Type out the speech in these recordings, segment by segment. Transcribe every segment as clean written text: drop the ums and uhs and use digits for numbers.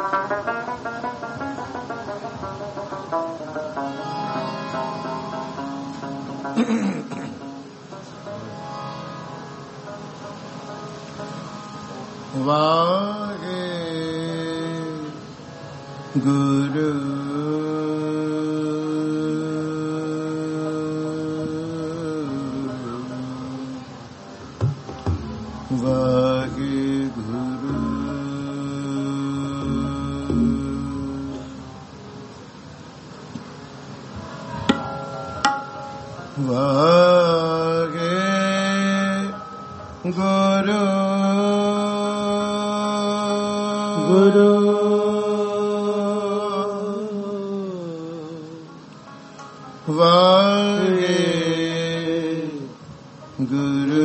ਗੁਰੂ ਵਾਹਿਗੁਰੂ ਵਾਹਿਗੁਰੂ ਗੁਰੂ ਵਾਹਿਗੁਰੂ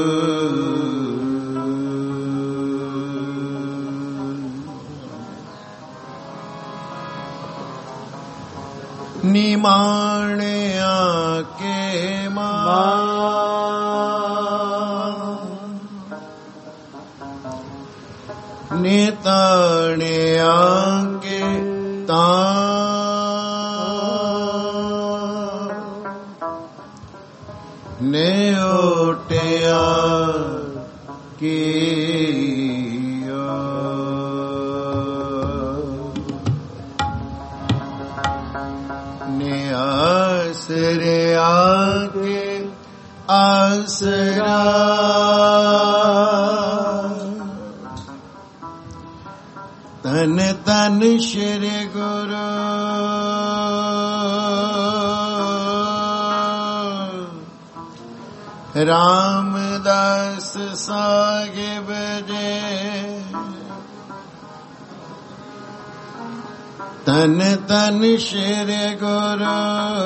ਨਿਮਾਣਿਆ ਕੇ ਨਿਤਾਣਿਆ ਕੇ ਤਾਂ ਨੇ ਓਟਿਆ ਕੀਆ ਨੇ ਆਸਰਿਆ ਕੇ ਆਸਰਾ ਤਨ ਤਨ ਸ਼੍ਰੀ ਗੁਰੂ ਰਾਮਦਾਸ ਸਾਹਿਬ ਜੀ ਤਨ ਤਨ ਸ਼੍ਰੀ ਗੁਰੂ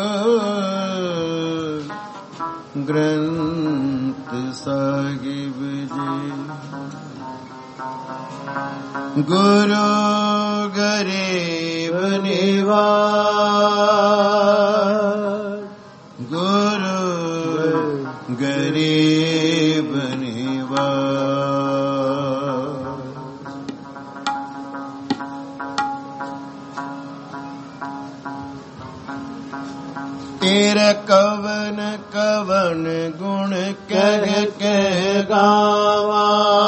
ਗ੍ਰੰਥ ਸਾਹਿਬ ਜੀ ਗੁਰੂ ਗਰੀਬ ਨਿਵਾਜ ਗੁਰੂ ਗਰੀਬ ਨਿਵਾਜ ਤੇਰੇ ਕਵਨ ਕਵਨ ਗੁਣ ਕਹਿ ਕੇ ਗਾਵਾਂ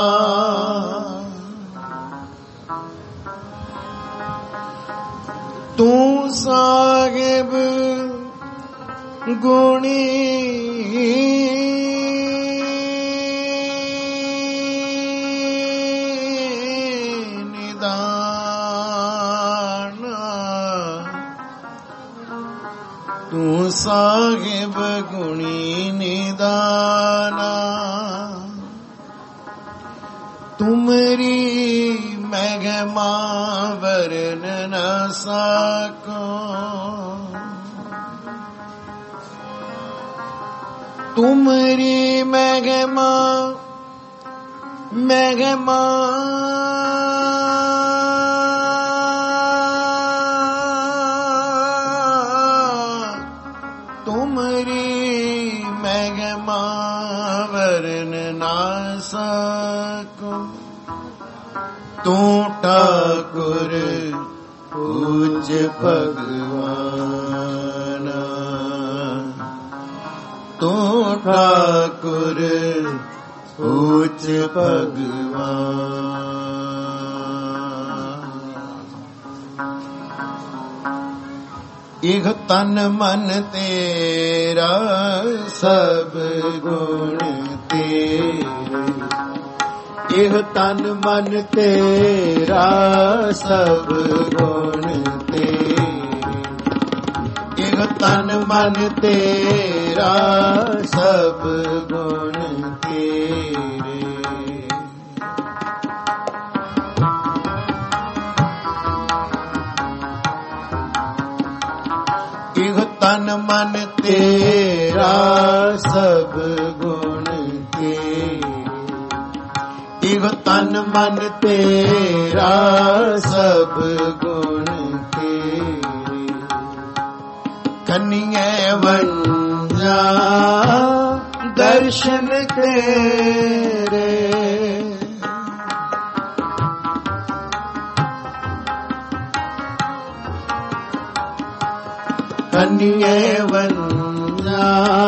ਤੂੰ ਸਾਹਿਬ ਗੁਣੀ ਨਿਦਾਨ ਤੂੰ ਸਾਹਿਬ ਗੁਣੀ ਨਿਦਾਨਾ ਤੁਮਰੀ ਮਹਿਮਾ ਵਰਨ ਨ ਸਕੋ ਤੁਮਰੀ ਮਹਿਮਾ ਮਹਿਮਾ ਤੁਮਰੀ ਮਹਿਮਾ ਵਰਨ ਨ ਸਕੋ ਤੂੰ ਠਾਕੁਰ ਪੂਜ ਭਗਵਾਨ ਤੂੰ ਠਾਕੁਰ ਪੂਜ ਭਗਵਾਨ ਇਹ ਤਨ ਮਨ ਤੇਰਾ ਸਭ ਗੁਣ ਤੇਰੇ ਇਹ ਤਨ ਮਨ ਤੇਰਾ ਸਭ ਗੁਣ ਤੇਰੇ ਇਹ ਤਨ ਮਨ ਤੇਰਾ ਸਭ ਗੁਣ ਤੇਰੇ ਇਹ ਤਨ ਮਨ ਤੇਰਾ ਸਭ ਗੁਣ ਤੇਰੇ ਇਹ ਤਨ ਮਨ ਤੇਰਾ ਸਭ ਗੁਣ ਤੇਰੇ ਕਨਿਐ ਵੰਜਾ ਦਰਸ਼ਨ ਤੇਰੇ ਕੰਨਿਏ ਵੰਨਾ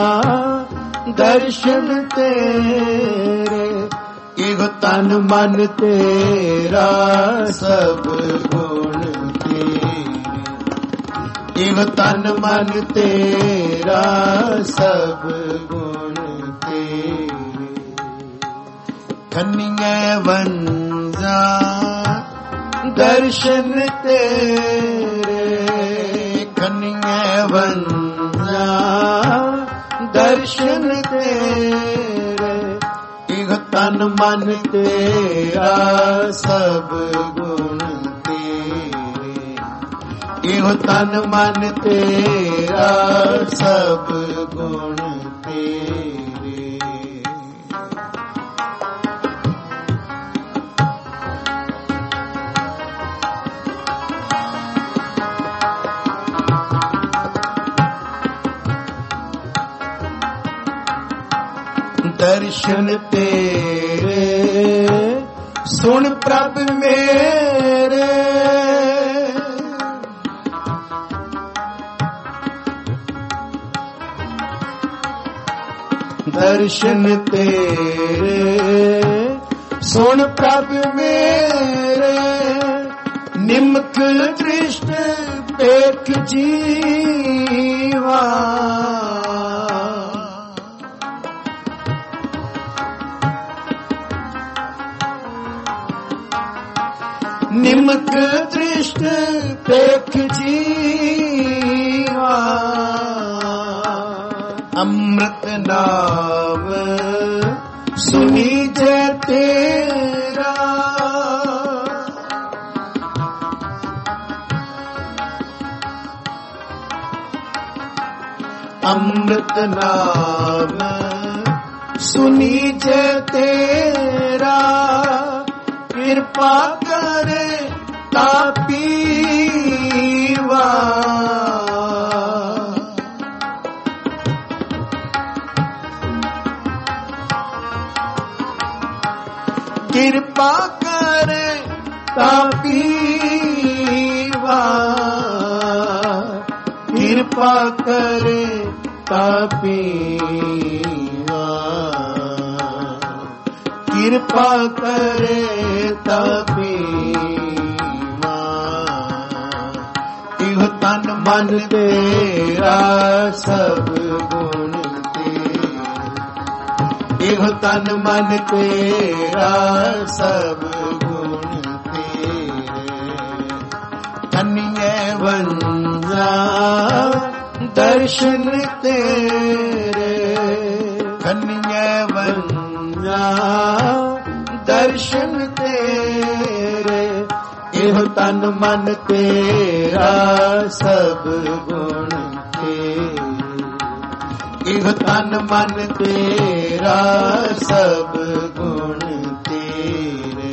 ਦਰਸ਼ਨ ਤੇਰੇ, ਇਹੋ ਤਨ ਮਨ ਤੇਰਾ ਸਭ ਗੁਣ ਤੇਰੇ, ਇਹੋ ਤਨ ਮਨ ਤੇਰਾ ਸਭ ਗੁਣ ਤੇਰੇ। ਕੰਨਿਏ ਵੰਨਾ ਦਰਸ਼ਨ ਤੇਰੇ, ਕੰਨਿਏ ਵੰਨਾ ਦਰਸ਼ਨ ਤੇਰੇ, ਇਹੋ ਤਨ ਮਨ ਤੇਰਾ ਸਭ ਗੁਣ ਤੇਰੇ, ਇਹੋ ਤਨ ਮਨ ਤੇਰਾ ਸਭ ਗੁਣ ਤੇਰੇ। ਦਰਸ਼ਨ ਤੇਰੇ ਸੁਣ ਪ੍ਰਭ ਮੇਰੇ, ਦਰਸ਼ਨ ਤੇਰੇ ਸੁਣ ਪ੍ਰਭ ਮੇਰੇ, ਨਿਮਕ ਦ੍ਰਿਸ਼ਟ ਪੇਖ ਜੀਵਾ, ਨਿਮਕ ਦ੍ਰਿਸ਼ਟ ਪੇਖ ਜੀਵਾ, ਅੰਮ੍ਰਿਤ ਨਾਮ ਸੁਨੀਜੈ ਤੇਰਾ, ਅੰਮ੍ਰਿਤ ਨਾਮ ਸੁਨੀਜੈ ਤੇਰਾ, ਕਿਰਪਾ ਕਰੇ ਤਾ ਪੀਵਾ, ਕਿਰਪਾ ਕਰੇ ਤਾ ਪੀਵਾ, ਕਿਰਪਾ ਕਰੇ ਤਾ ਪੀਵਾ, ਕਿਰਪਾ ਕਰੇ ਤਾ ਪੀਵਾ, ਇਹੋ ਤਨ ਮਨ ਤੇਰਾ ਸਭ ਗੁਣ ਤੇਰੇ, ਇਹੋ ਤਨ ਮਨ ਤੇਰਾ ਸਭ ਗੁਣ ਤੇਰੇ। ਕੰਨਿਏ ਵੰਨਾ ਦਰਸ਼ਨ ਤੇਰੇ, ਕੰਨਿਏ ਵੰਨਾ ਦਰਸ਼ਨ ਤੇਰੇ, ਇਹੋ ਤਨ ਮਨ ਤੇਰਾ ਸਭ ਗੁਣ ਤੇਰੇ, ਇਹੋ ਤਨ ਮਨ ਤੇਰਾ ਸਭ ਗੁਣ ਤੇਰੇ।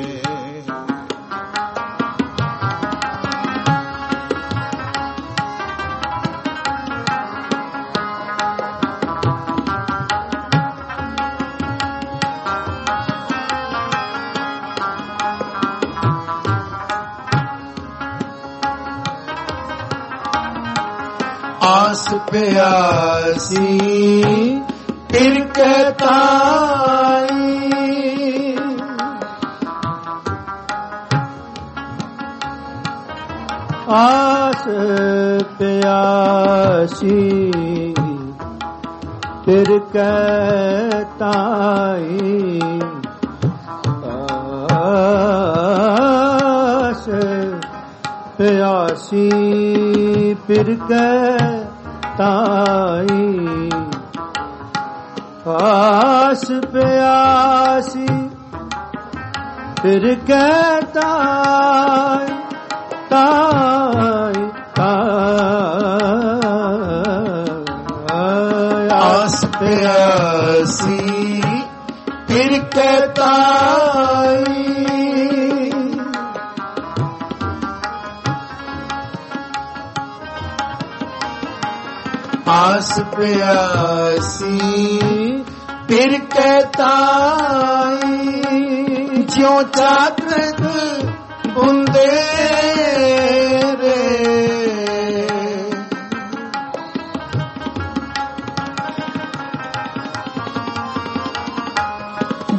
ਆਸ ਪਿਆਸੀ ਫਿਰ ਕਤਾਈ, ਆਸ ਪਿਆਸੀ ਫਿਰ ਕਤਾਈ, ਆਸ ਪਿਆਸੀ ਫਿਰ ਕਤਾਈ, ਆਸ ਪਿਆਸੀ ਫਿਰ ਕਤਾਈ, ਤਾਈ ਆਸ ਪਿਆਸੀ ਫਿਰ ਕਤਾਈ, ਆਸ ਪਿਆਸੀ ਫਿਰ ਕਤਾਈ, ਜਿਉ ਚਾਤ੍ਰਿਕ ਬੁੰਦੇ ਰੇ,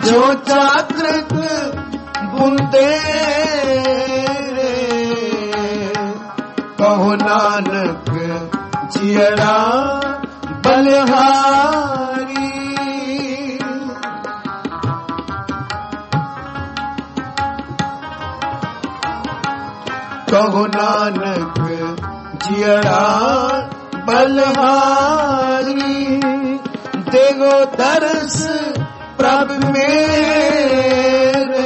ਜੋ ਜਾਗ੍ਰਿਤ ਬੁੰਦੇ ਕਹੋ ਨਾਨਕ ਜਿਅੜਾ ਬਲਿਹਾਰੀ। ਕਹੋ ਨਾਨਕ ਜਿਅੜਾ ਬਲਿਹਾਰੀ। ਦੇਗੋ ਦਰਸ ਪ੍ਰਭ ਮੇਰੇ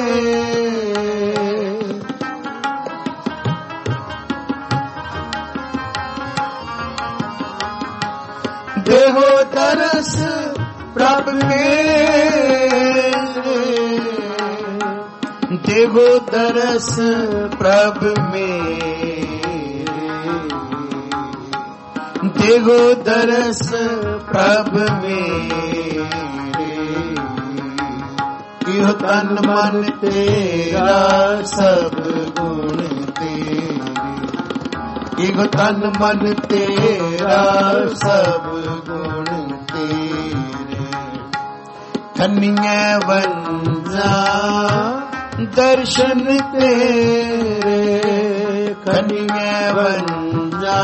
ਦੇਹੋ ਦਰਸ ਪ੍ਰਭ ਮੇਰੇ ਦੇਹੋ ਦਰਸ ਪ੍ਰਭ ਮੇਰੇ ਦੇਹੋ ਦਰਸ ਪ੍ਰਭ ਮੇਰੇ। ਇਹੋ ਤਨ ਮਨ ਤੇਰਾ ਸਭ ਗੁਣ ਤੇਰੇ। ਇਹੋ ਤਨ ਮਨ ਤੇਰਾ ਸਭ ਗੁਣ ਤੇਰੇ। ਖੰਨੀਏ ਵੰਜਾ ਦਰਸ਼ਨ ਤੇਰੇ। ਖੰਨੀਏ ਵੰਜਾ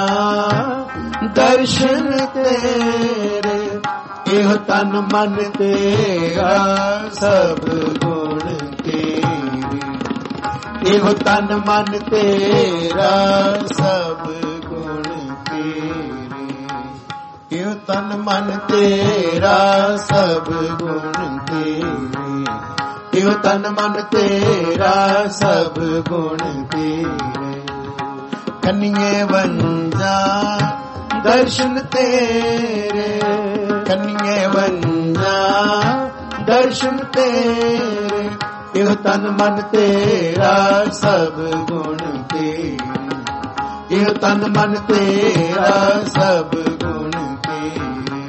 ਦਰਸ਼ਨ ਤੇਰੇ। ਇਹੋ ਤਨ ਮਨ ਤੇਰਾ ਸਭ ਗੁਣ ਤੇਰੇ। ਇਹੋ ਤਨ ਮਨ ਤੇਰਾ ਸਭ ਗੁਣ ਤੇਰੇ। ਇਹੋ ਤਨ ਮਨ ਤੇਰਾ ਸਭ ਗੁਣ ਤੇਰੇ। ਇਹੋ ਤਨ ਮਨ ਤੇਰਾ ਸਭ ਗੁਣ ਤੇਰੇ। ਕੰਨੀਏ ਵੰਜਾ ਦਰਸ਼ਨ ਤੇਰੇ। ਕੰਨੀਏ ਵੰਜਾ ਦਰਸ਼ਨ ਤੇਰੇ। ਇਹੋ ਤਨ ਮਨ ਤੇਰਾ ਸਭ ਗੁਣ ਤੇਰੇ। ਇਹੋ ਤਨ ਮਨ ਤੇਰਾ ਸਭ ਗੁਣ ਤੇਰੇ।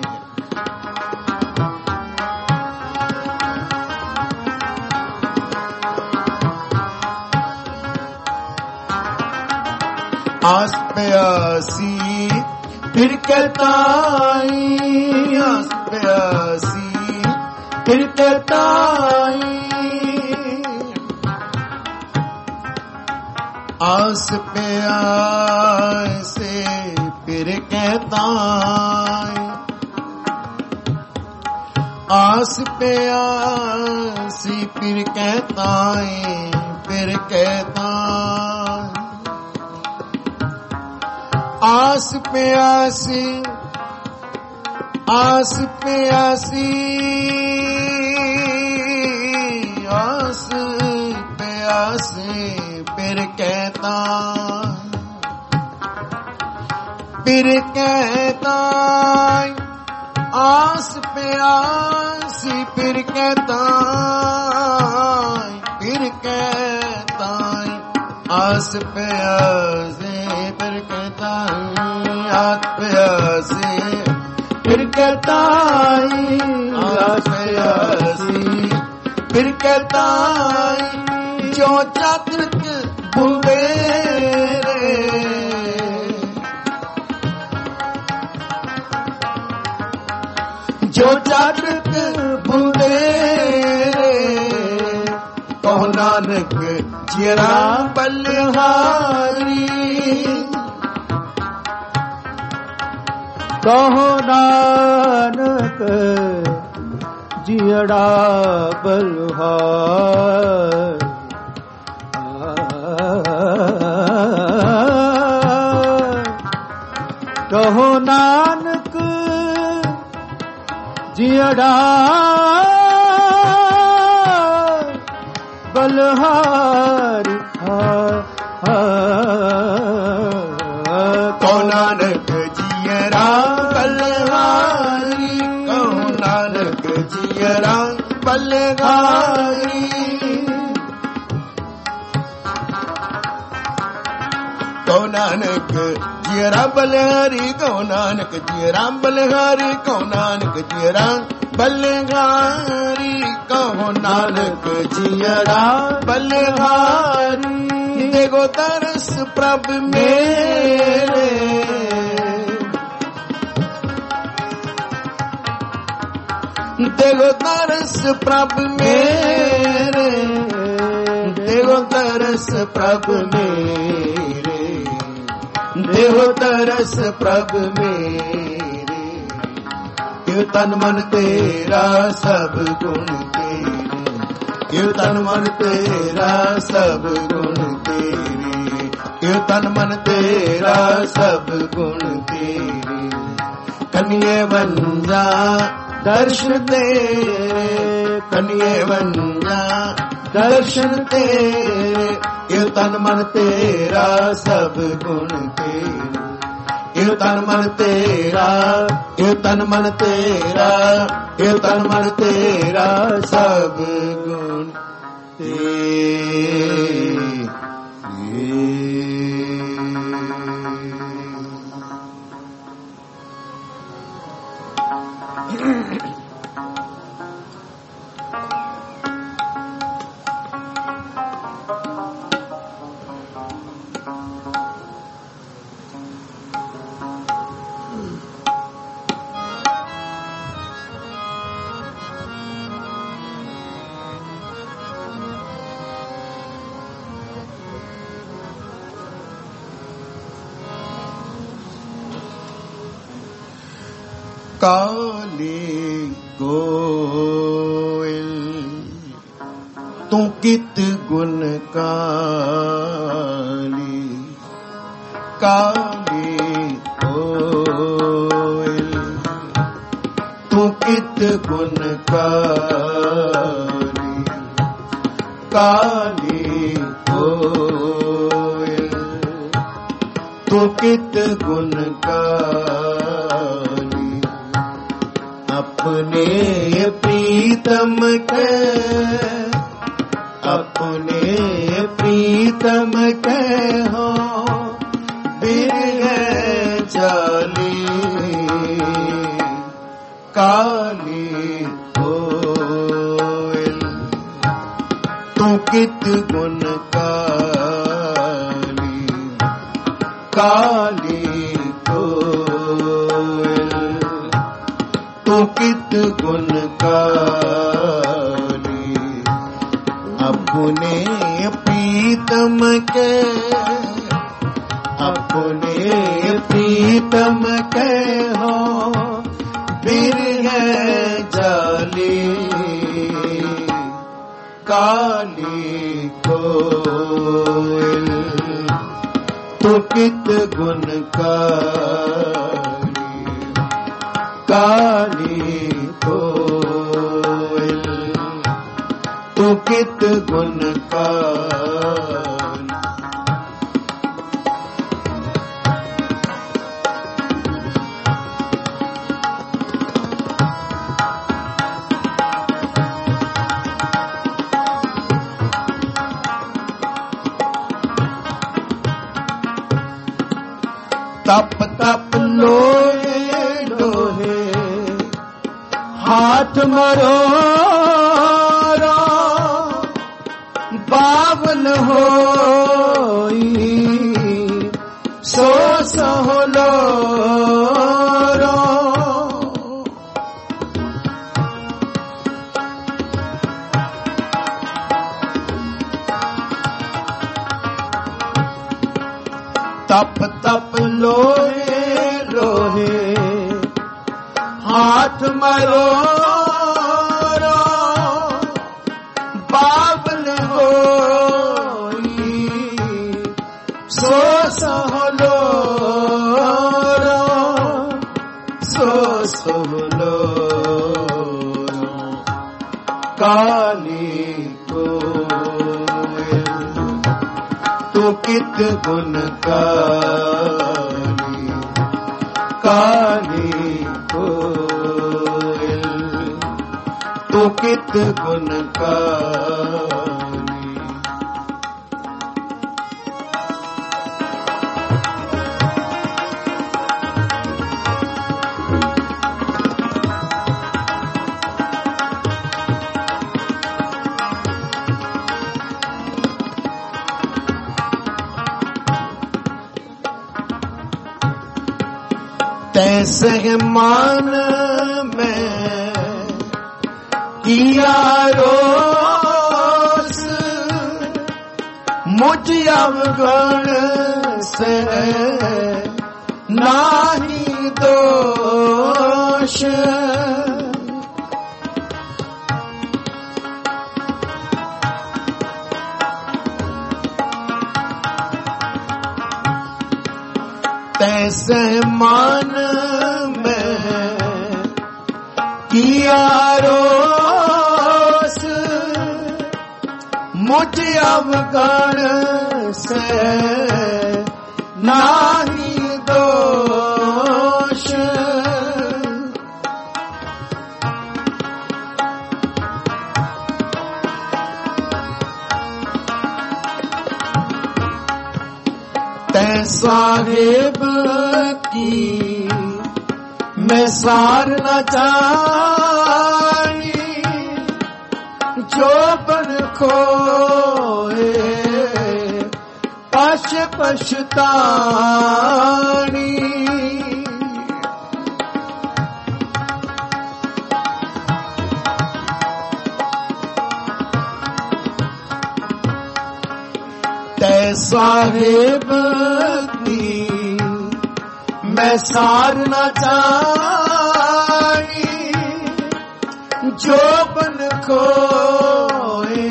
ਆਸ ਪਿਆਸੀ ਫਿਰ ਕਹਤਾਈ। ਆਸ ਪਿਆਸੀ ਫਿਰ ਕਹਤਾਈ। ਆਸ ਪਿਆਸੇ ਫਿਰ ਕਹਤਾਈ। ਆਸ ਪਿਆसी फिर कहताई। फिर कहताई आस प्यासी। आस प्यासी आस प्यासी फिर कहता। फिर कहता आस प्यासी फिर कहता। फिर कहता आस प्यासी फिर कहता। आस प्यासी फिर कहता। आस प्यासी फिर कहता। जो जागृत भूले जो जागृत भूले कहो नानक जियरा बलिहारी। कहो नानक जियरा बलिहारी। कहो नानक जियड़ा बलिहारी। कहो नानक जियरा बलिहारी। कहो नानक जियरा बलिहारी। कहो नानक जियरा बलिहारी। कहो नानक जियरा बलिहारी। कहो नानक जियरा बलिहारी। कहो नानक जियरा बलिहारी। देखो तरस प्रभ मेरे देखो तरस प्रभु मेरे, देखो तरस प्रभु मेरे, देखो तरस प्रभु मेरे। क्यों तन मन तेरा सब गुण तेरे, क्यों तन मन तेरा सब गुण तेरे, क्यों तन मन तेरा सब गुण तेरे। कन्ये बंजा दर्शन तेरे, कन्ये बंजा दर्शन तेरे। क्यों तन मन तेरा सब गुण तेरे, क्यों तन मन तेरा, क्यों तन मन तेरा, क्यों तन मन तेरा सब गुण तेरे। काले गोयल तू कित गुण काली, काले गोयल तू कित गुण काली, काले गोयल तू कित गुण काली। अपने प्रीतम के, अपने प्रीतम के हो बिरह जाली, काली कोयल तू कित गुण काली, काली तू कित गुण काली। अपने प्रीतम के, अपने प्रीतम के हो बिरह जाली, काली कोयल तू कित गुण काली, काली कोयल तू कित गुण काली। तप तप लोहे लोहे हाथ मरो बावन होई सो सहलो तप तप लोहे लोहे हाथ मरो बाबल होई सो सहलो सो सहलो काली कोयल तू कित गुण काली, काली कोयल तू कित गुण काली। तैसे मान में किया रोस मुझ अवगण से नाही दोष। तैसे मान में किया रोस मुझ अवगण से नाही दोष। तै साहेब की मैं सार न जानी, जो बन खोए पश पछतानी। तै साहेब की मैं सार न जानी, जो बन खोए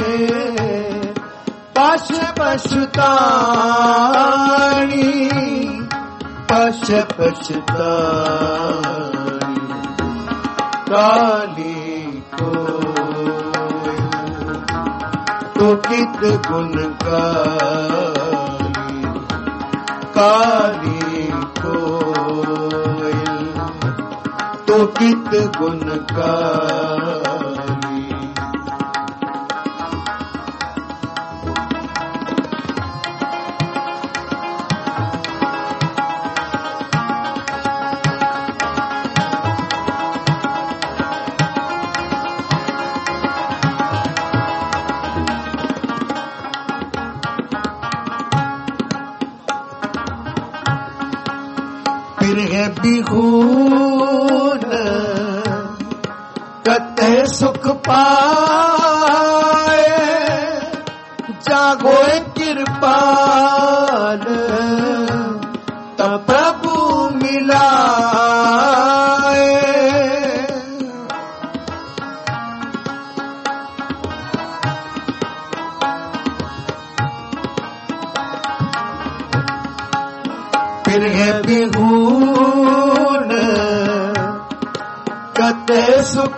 पश पछतानी। पश पछतानी काली को तो कित गुण काली को तो कित गुण काली। फिर है बिहून कते सुख पाए, जागो कृपाल तब प्रभु मिलाए। फिर है बिहून कते सुख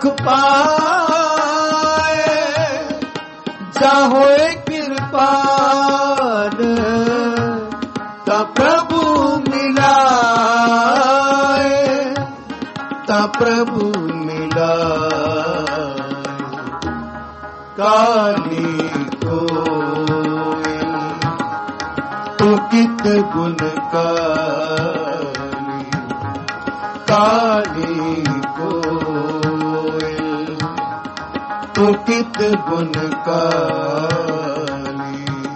पाए, जाहोए कृपाल ता प्रभु मिलाए। ता प्रभु मिलाए काली को तो कित गुण काली को तो कित गुण काली।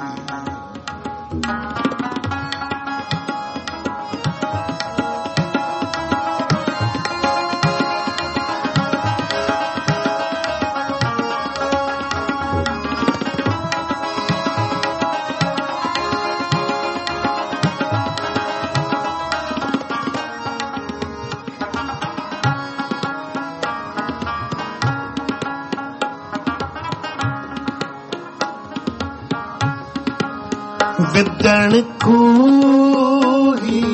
विदण खूही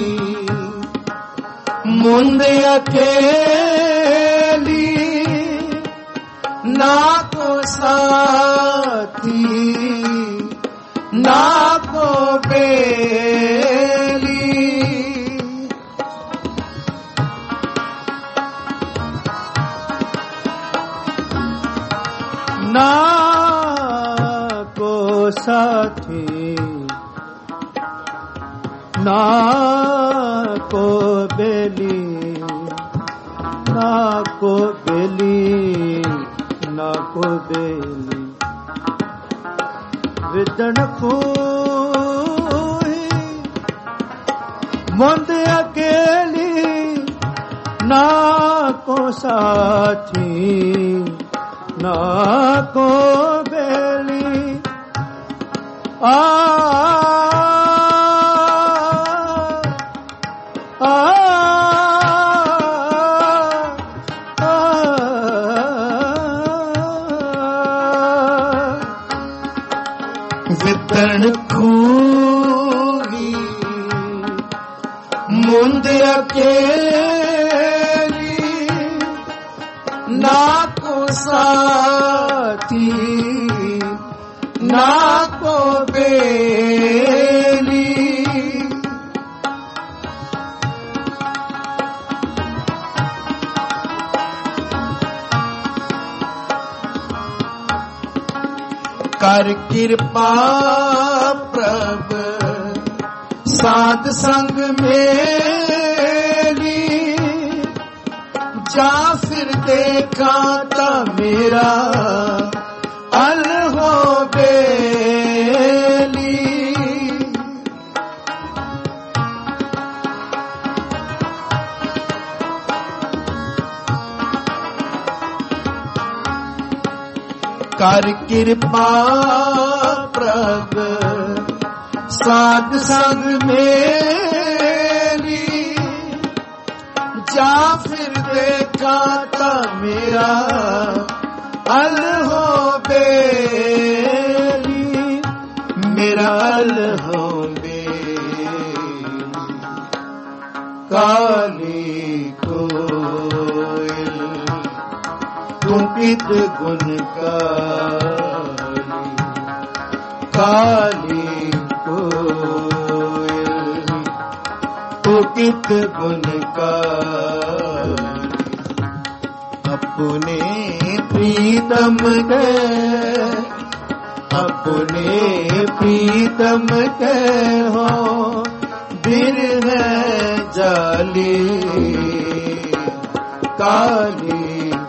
मुंद अकेली, ना को साथी ना को बेली। ना को साथी ना को बेली, ना को बेली, ना को बेली। विदण खूही मुंद अकेली, ना को साथी ना को बेली आ वितरण खूही मुंद अकेली ना को साथी ना को बेली कर कृपा प्रभ साध संग मेरी जा फिर देखा ता मेरा अल हो बेली कर कृपा प्रभ साध संग मेरी जा फिर देखा ता मेरा अल हो बेली मेरा अल हो बेली काली कोयल कुपित गुण काली कोयल कुपित गुण अपने प्रीतम के हो बिरह जाली काली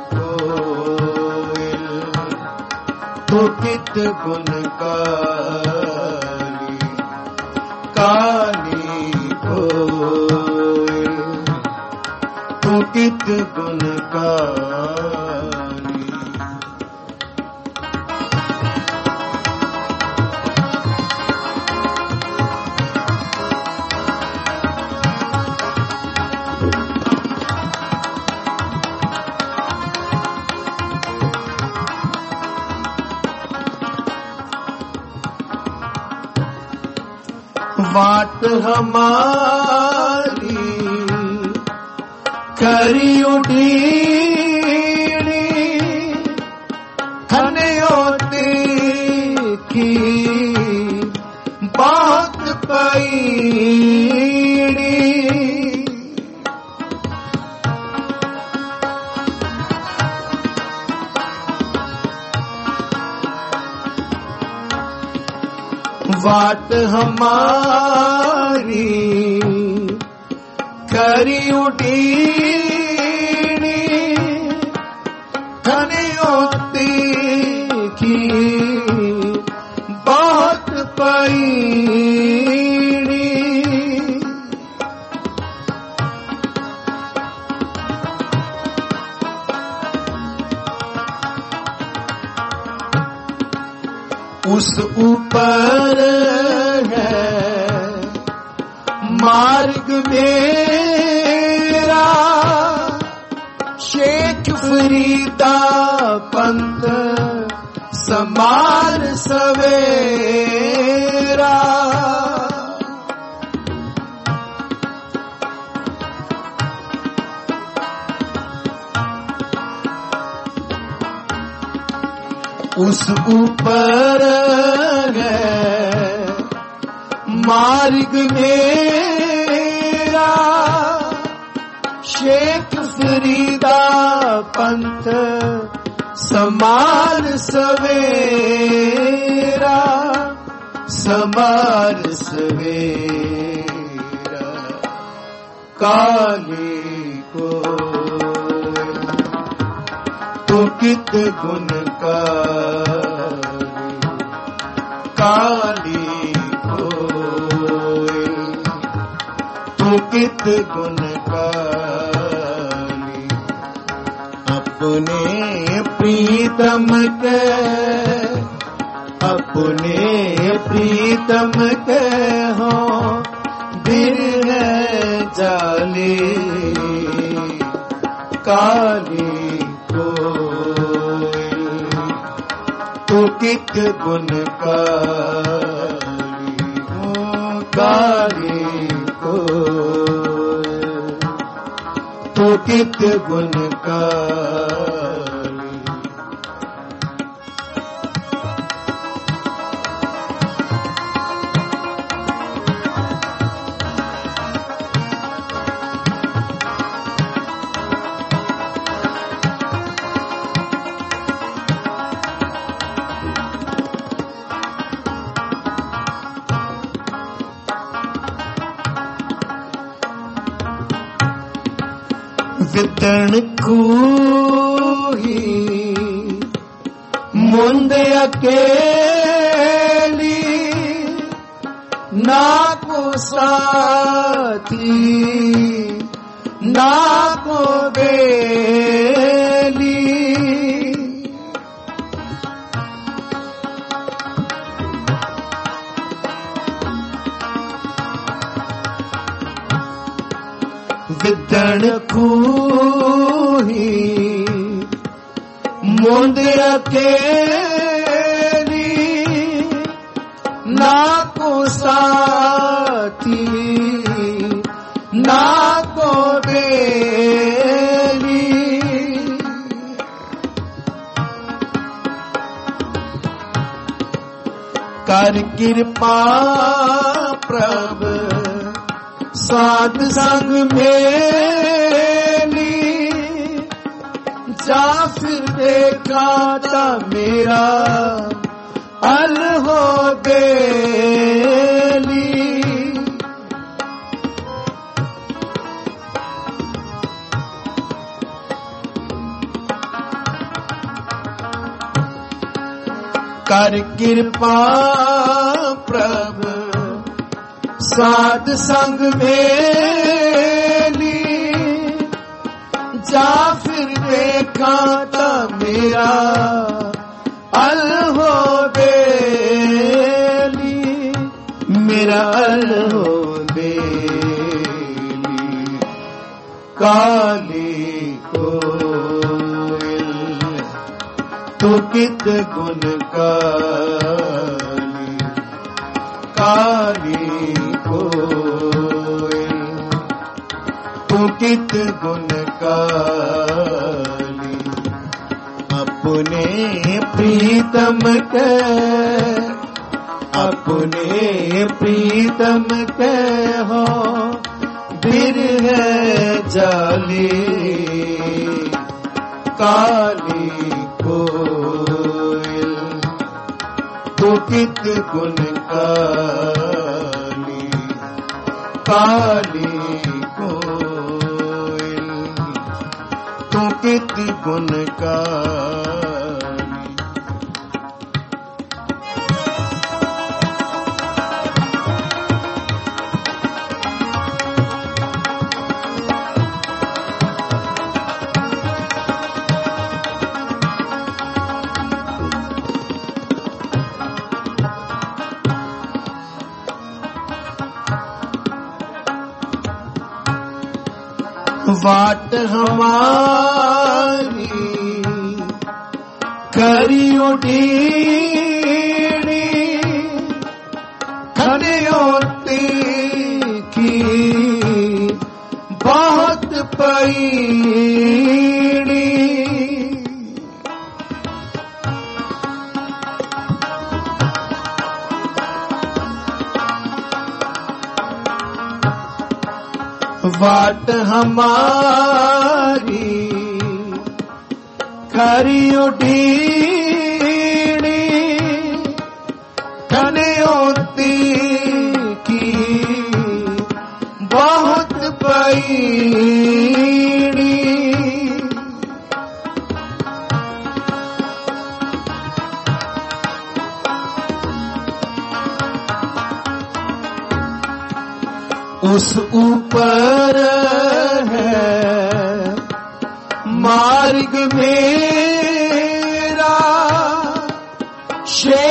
कुपित गुण काली कोयल कुपित गुण बात हमारी करी उड़ीनी खनयोती की बात पईनी बात हमारी करी उड़ीनी खनयोती की बात पईनी उस ऊपर है मार्ग मेरा शेख फरीदा पंथ समार सवेरा उस ऊपर है मार्ग मेरा शेख फरीदा पंथ समार सवेरा समार सवेरा काली को तो कित गुण काली कित गुण काली अपने प्रीतम के अपने प्रीतम के हो बिरह जाले काली कोयल तू कित गुण काली कोयल तू कित गुण विदण खूही मुंद अकेली ना को साथी ना को बेली विदण खूही मुंद अकेली ना को साथी ना को बेली कर कृपा प्रभु साध संग मेली जा फिर देखा था मेरा अल हो बेली कर कृपा प्रभु साध संग मेली जा फिर देखा था मेरा अल हो बेली मेरा अल हो बेली काली कोयल तू कित गुण काली कोयल तू कित गुण काली अपने प्रीतम के हो बिरह जाली काली कोयल तू कित गुण काली कोयल तू कित गुण वाट हमारी करियो ढीड़ी खनियोती की बहुत पईड़ी वाट हमारी खरियो ढीड़ी खनियोती की बहुत पईड़ी उस ऊपर है मार्ग में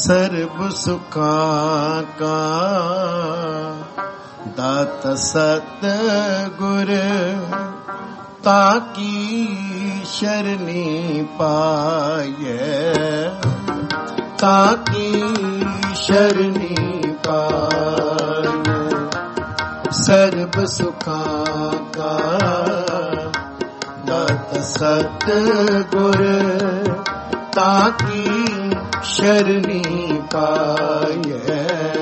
ਸਰਬ ਸੁਖਾਂ ਕਾ ਦਾਤ ਸਤ ਗੁਰ ਤਾਕੀ ਸ਼ਰਨੀ ਪਾਏ, ਤਾਕੀ ਸ਼ਰਨੀ ਪਾਏ। ਸਰਬ ਸੁਖਾਂ ਕਾ ਦਾਤ ਸਤ ਗੁਰ ਤਾਕੀ ਸ਼ਰਨੀ ਪਾਏ,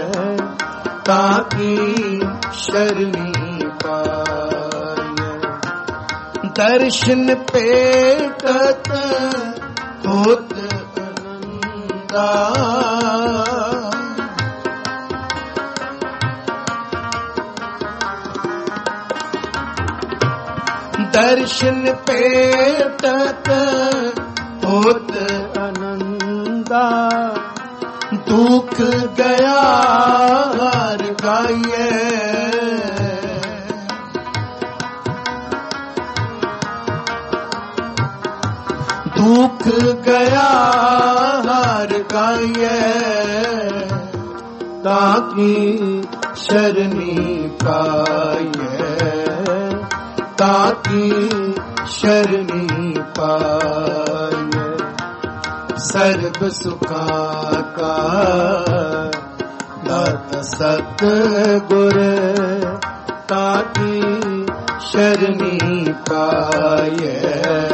ਤਾਕੀ ਸ਼ਰਨੀ ਪਾਏ। ਦਰਸ਼ਨ ਭੇਟਤ ਹੋਤ ਅਨੰਦਾ, ਦਰਸ਼ਨ ਭੇਟਤ ਹੋਤ ਅਨੰਦਾ। ਦੁਖ ਗਿਆ ਹਰ ਗਾਈਏ, ਦੁਖ ਗਿਆ ਹਰ ਗਾਈਏ, ਤਾਕੀ ਸ਼ਰਨੀ ਪਾਈਏ, ਤਾਕੀ ਸ਼ਰਨੀ ਪਾਈਏ। ਸਰਬ ਸੁਖਾਂ ਕਾ ਦਾਤ ਸਤ ਗੁਰ ਤਾਕੀ ਸ਼ਰਨੀ ਪਾਈਏ,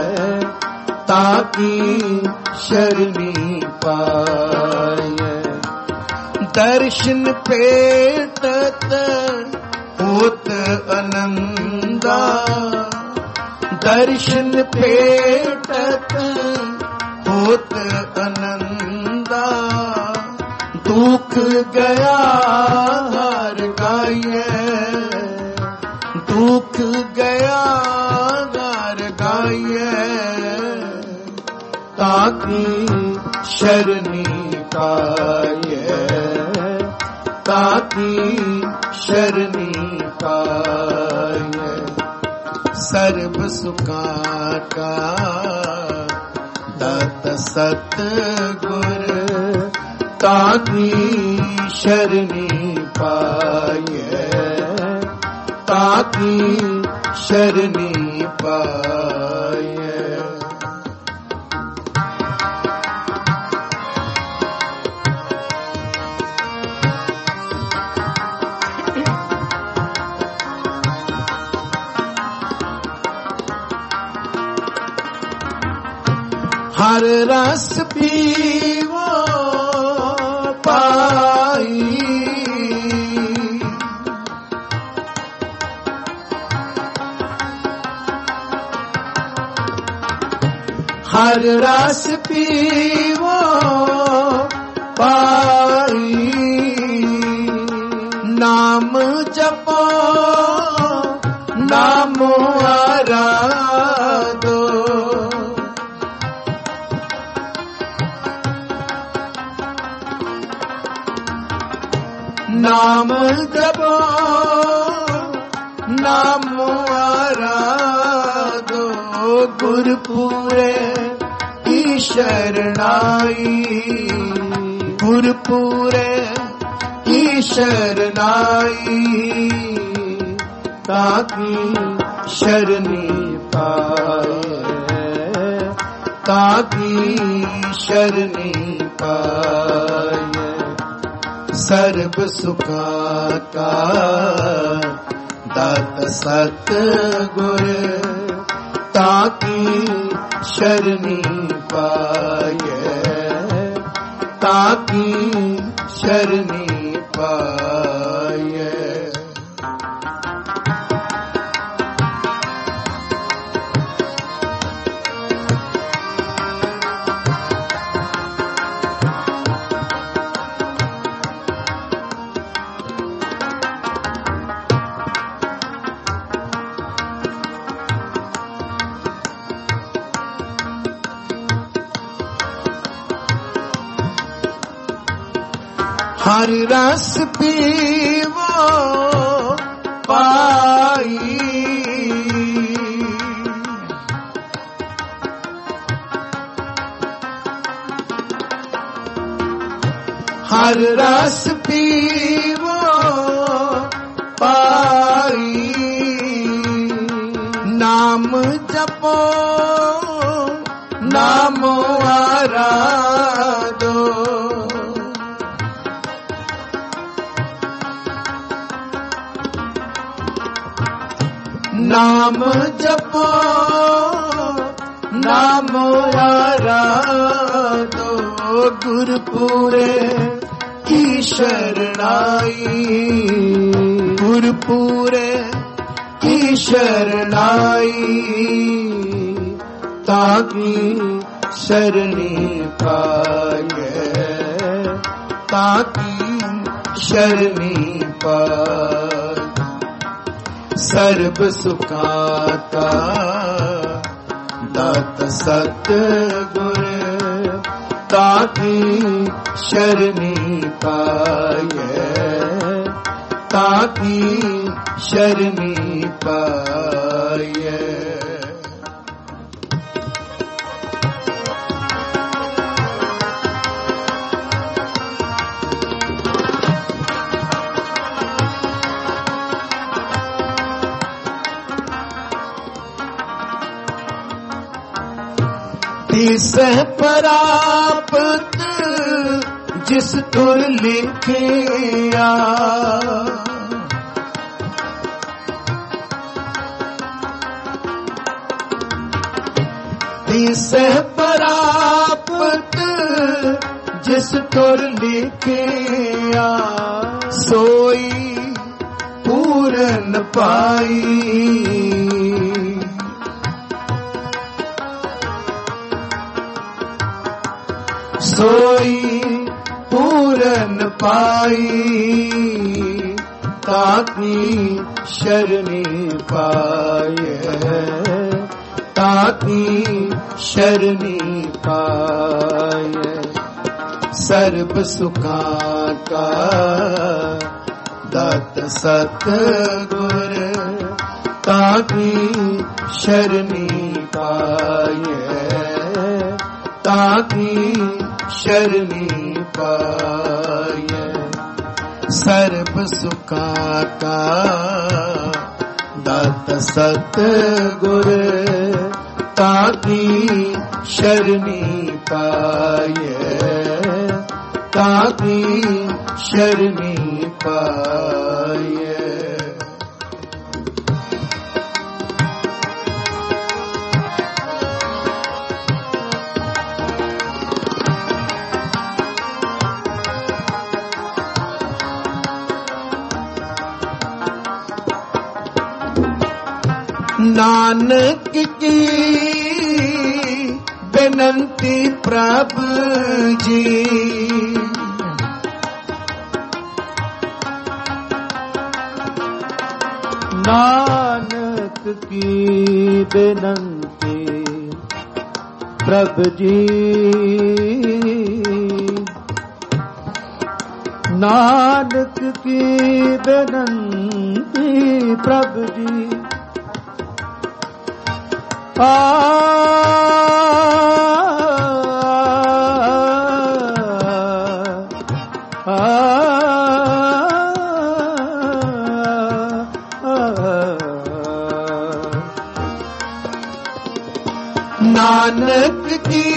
ਤਾਕੀ ਸ਼ਰਨੀ ਪਾਈਏ। ਦਰਸ਼ਨ ਭੇਟਤ ਹੋਤ ਅਨੰਦਾ, ਦਰਸ਼ਨ ਭੇਟਤ ਹੋਤ ਅਨੰਦਾ। ਦੁਖ ਗਿਆ ਹਰ ਗਾਈਏ, ਦੁਖ ਗਿਆ ਹਰ ਗਾਈਏ, ਤਾਕੀ ਸ਼ਰਨੀ ਪਾਈਏ, ਤਾਕੀ ਸ਼ਰਨੀ ਪਾਈਏ। ਸਰਬ ਸੁਖਾਂ ਕਾ ਦਾਤ ਸਤ ਗੁਰ ਤਾਕੀ ਸ਼ਰਨੀ ਪਾਈਏ, ਤਾਕੀ ਸ਼ਰਨੀ ਪਾਈਏ। ਹਰ ਰਸ ਪੀਵੋ ਪਾਈ, ਹਰ ਰਸ ਪੀਵੋ ਪਾਈ। ਨਾਮ ਜਪੋ ਨਾਮ ਆਰਾਧੋ, ਨਾਮ ਜਪੋ ਨਾਮ ਆਰਾਧੋ। ਗੁਰਪੂਰੇ ਕੀ ਸ਼ਰਨਾਈ, ਗੁਰਪੂਰੇ ਕੀ ਸ਼ਰਨਾਈ, ਤਾਕੀ ਸ਼ਰਨੀ ਪਾਏ, ਤਾਕੀ ਸ਼ਰਨੀ ਪਾਏ। ਸਰਬ ਸੁਖਾਂ ਕਾ ਦਾਤ ਸਤ ਗੁਰ ਤਾਕੀ ਸ਼ਰਨੀ ਪਾਏ, ਤਾਕੀ ਸ਼ਰਨੀ ਪਾਏ। ਹਰ ਰਸ ਪੀਵੋ ਪਾਈ, हर रस पीवो पाई, नाम जपो नाम आराधो, नाम जपो नाम आराधो, गुरपुरे की शरणाई, गुरपुरे की शरणाई, ताकि शरणी पाए, ताकि शरणी पाए। सर्व सुखा का दात सतगुर, ताकि शरणी पाए, ताकि शरणी पाए। तिस परापत जिस तुर लिखिया, तिस परापत जिस तुर लिखिया, सोई पूरन पाई, सोई पूरन पाई, ताकि शरणी पाए, ताकि शरणी पाए। सर्व सुखा का दात सतगुर, ताकि शरणी पाए, ताकि शरणी पाए। सर्व सुखा का दात सतगुर, ताकि शरणी पाए, ताकि शरणी पाए। नानक की बेनंती प्रभु जी, नानक की बेनंती प्रभु जी, नानक की बेनंती प्रभु जी, आ नानक की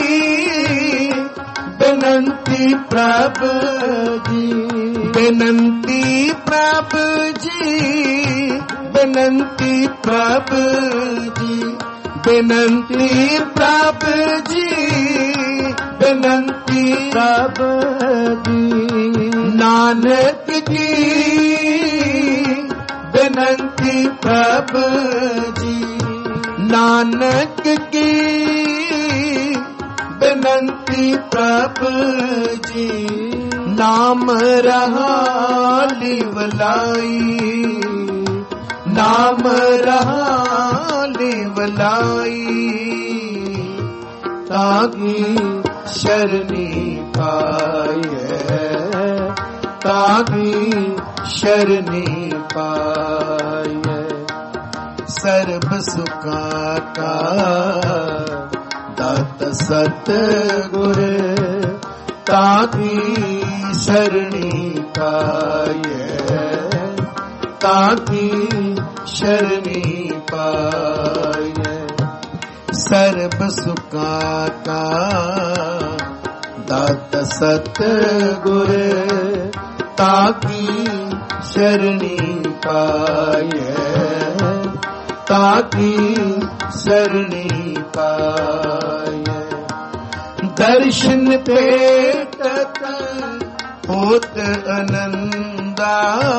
बेनंती प्रभु जी, बेनंती प्रभु जी, बेनंती प्रभु जी, बेनंती प्रभु जी, बेनंती प्रभु जी। नानक की बेनंती प्रभु जी, नानक की बेनंती प्रभु जी। नाम रहा लिवलाई, नाम रहा लिवलाई, ताकि शरणी पाए, ताकि शरणी पाए। सर्व सुखा का दात सतगुर, ताकी शरणी पाए, ताकी शरणी पाए। सर्ब सुखा का दाता सतगुर, ताकी शरणी पाए, ताकी शरणी पाए। दर्शन पेटत होत आनंदा,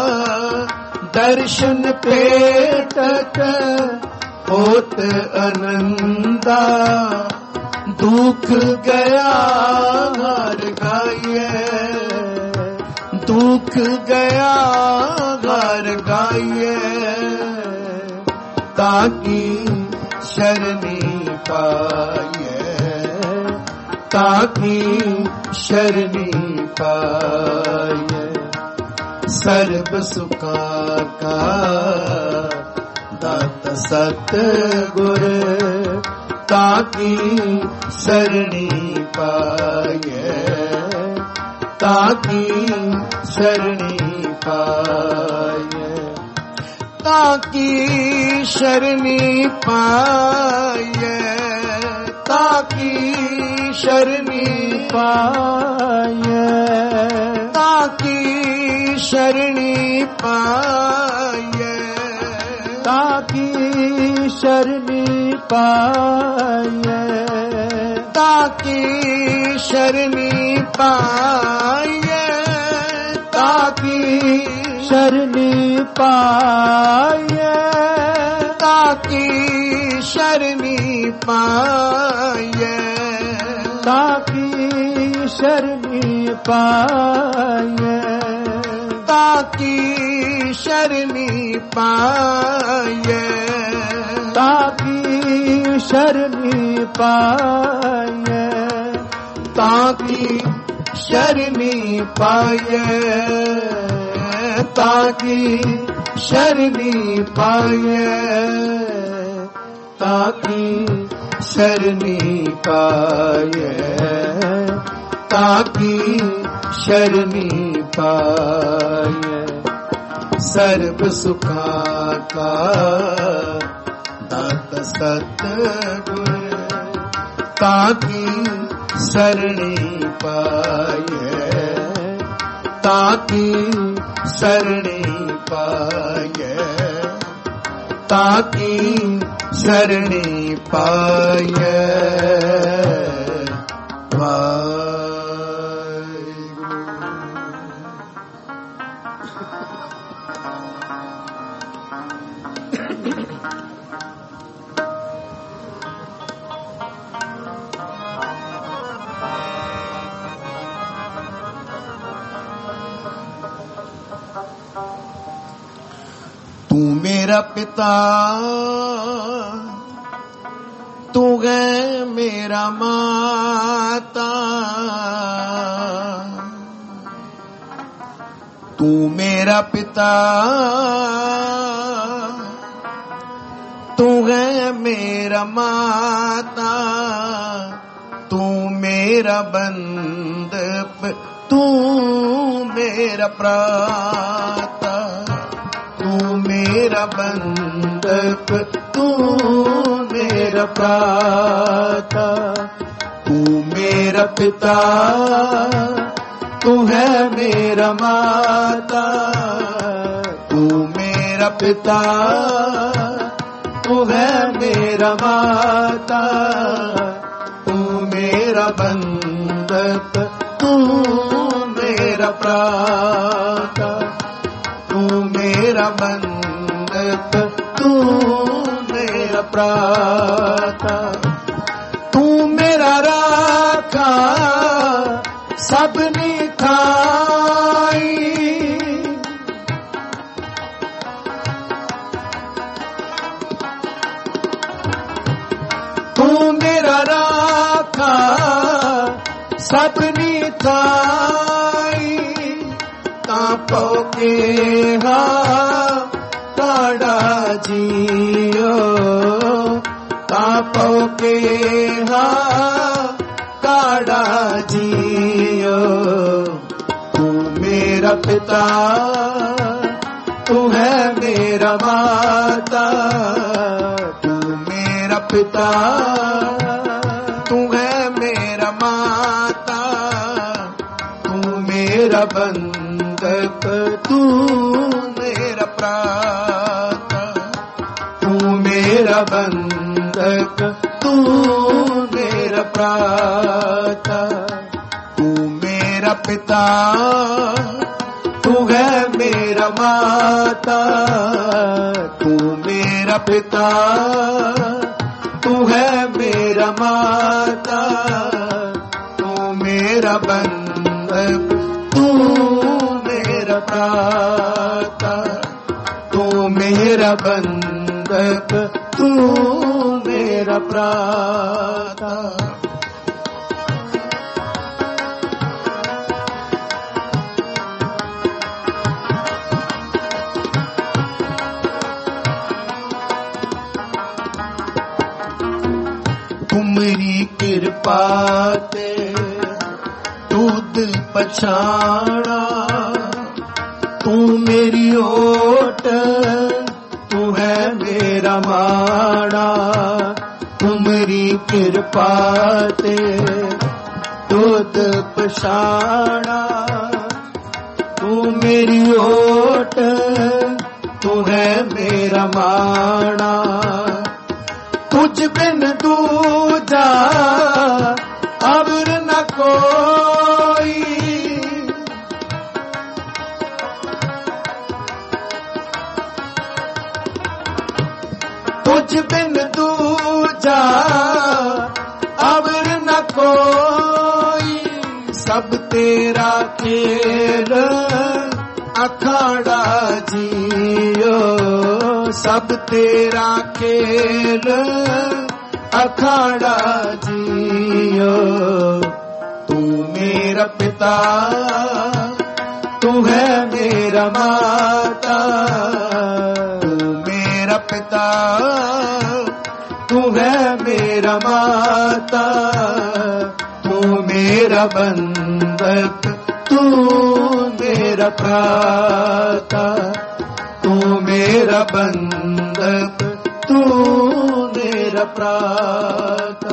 दर्शन पेटत होत आनंदा। दुख गया हर गाये, दुख गया हर गाये। ताकी शरणी पाए, ताकी शरणी पाए। सर्ब सुखा का दाता सतगुर, ताकी शरणी पाए, ताकी शरणी पाए। ताकी शरणी पाए, ताकी शरणी पाए, ताकी शरणी पाए, ताकी शरणी पाए, ताकी शरणी पाए, ताकी शरणी पाए, ताकी शरणी पाए, ताकी शरणी पाए, ताकी शरणी पाए, ताकी शरणी पाए, ताकी शरणी पाए, ताकी शरणी पाए, ताकी शरणी पाए, ताकी शरणी पाए। सर्व सुखा का दाता सतगुर, ताकी शरणी पाए, ताकी शरणी पाए, ताकी शरणी पाए। तू मेरा पिता, तू है मेरा माता। तू मेरा पिता, तू है मेरा माता। तू मेरा बंधप, तू मेरा प्राता। तू मेरा बंधप, तू मेरा प्राता। तू मेरा पिता, तू है मेरा माता। तू मेरा पिता, तू है मेरा माता। तू मेरा बंधप, तू मेरा प्राता। तू मेरा बंधप, तू मेरा प्राता। तू मेरा राखा सबनी खाई। तू मेरा राखा सबनी खाई। तापो के काड़ा जियो, तापो के काड़ा जियो। पिता, तू है मेरा माता, तू मेरा पिता, तू है मेरा माता, तू मेरा बंधक, तू मेरा प्राता, तू मेरा बंधक, तू मेरा प्राता, तू मेरा पिता, तू है मेरा माता, तू मेरा पिता, तू है मेरा माता, तू मेरा बंधक, तू मेरा प्राता, तू मेरा बंधक, तू मेरा प्राता। तुमरी कृपा ते दूध पछाणा, तू मेरी ओट, तू है मेरा माणा, तुमरी कृपा ते दूध पछाणा, तू मेरी ओट, तू है मेरा माणा, तुझ बिन दूजा अवर न कोई, तुझ बिन दूजा अवर न कोई, सब तेरा खेल अखाड़ा जियो, सब तेरा खेल अखाड़ा जियो, तू मेरा पिता, तू है मेरा माता, तू मेरा पिता, तू है मेरा माता, तू मेरा बंधक, तू मेरा प्राता, तू मेरा बंधक, तू मेरा प्राता।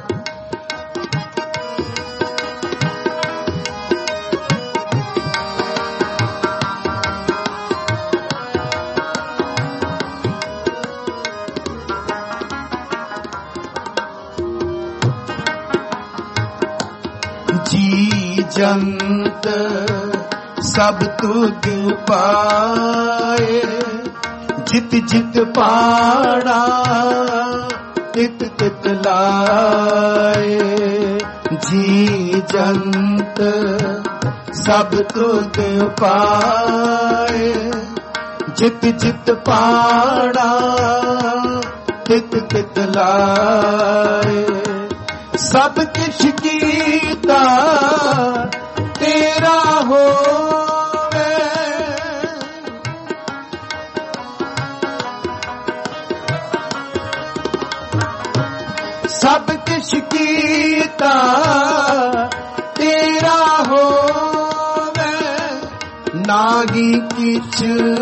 जी जंत सब तुझ पाए, जित जित पाड़ा तित तित लाए, जी जंत सब तुझ पाए, जित जित पाड़ा तित तित लाए, सब किछ कीता तेरा होवे, सब किछ कीता तेरा होवे, नागी किछ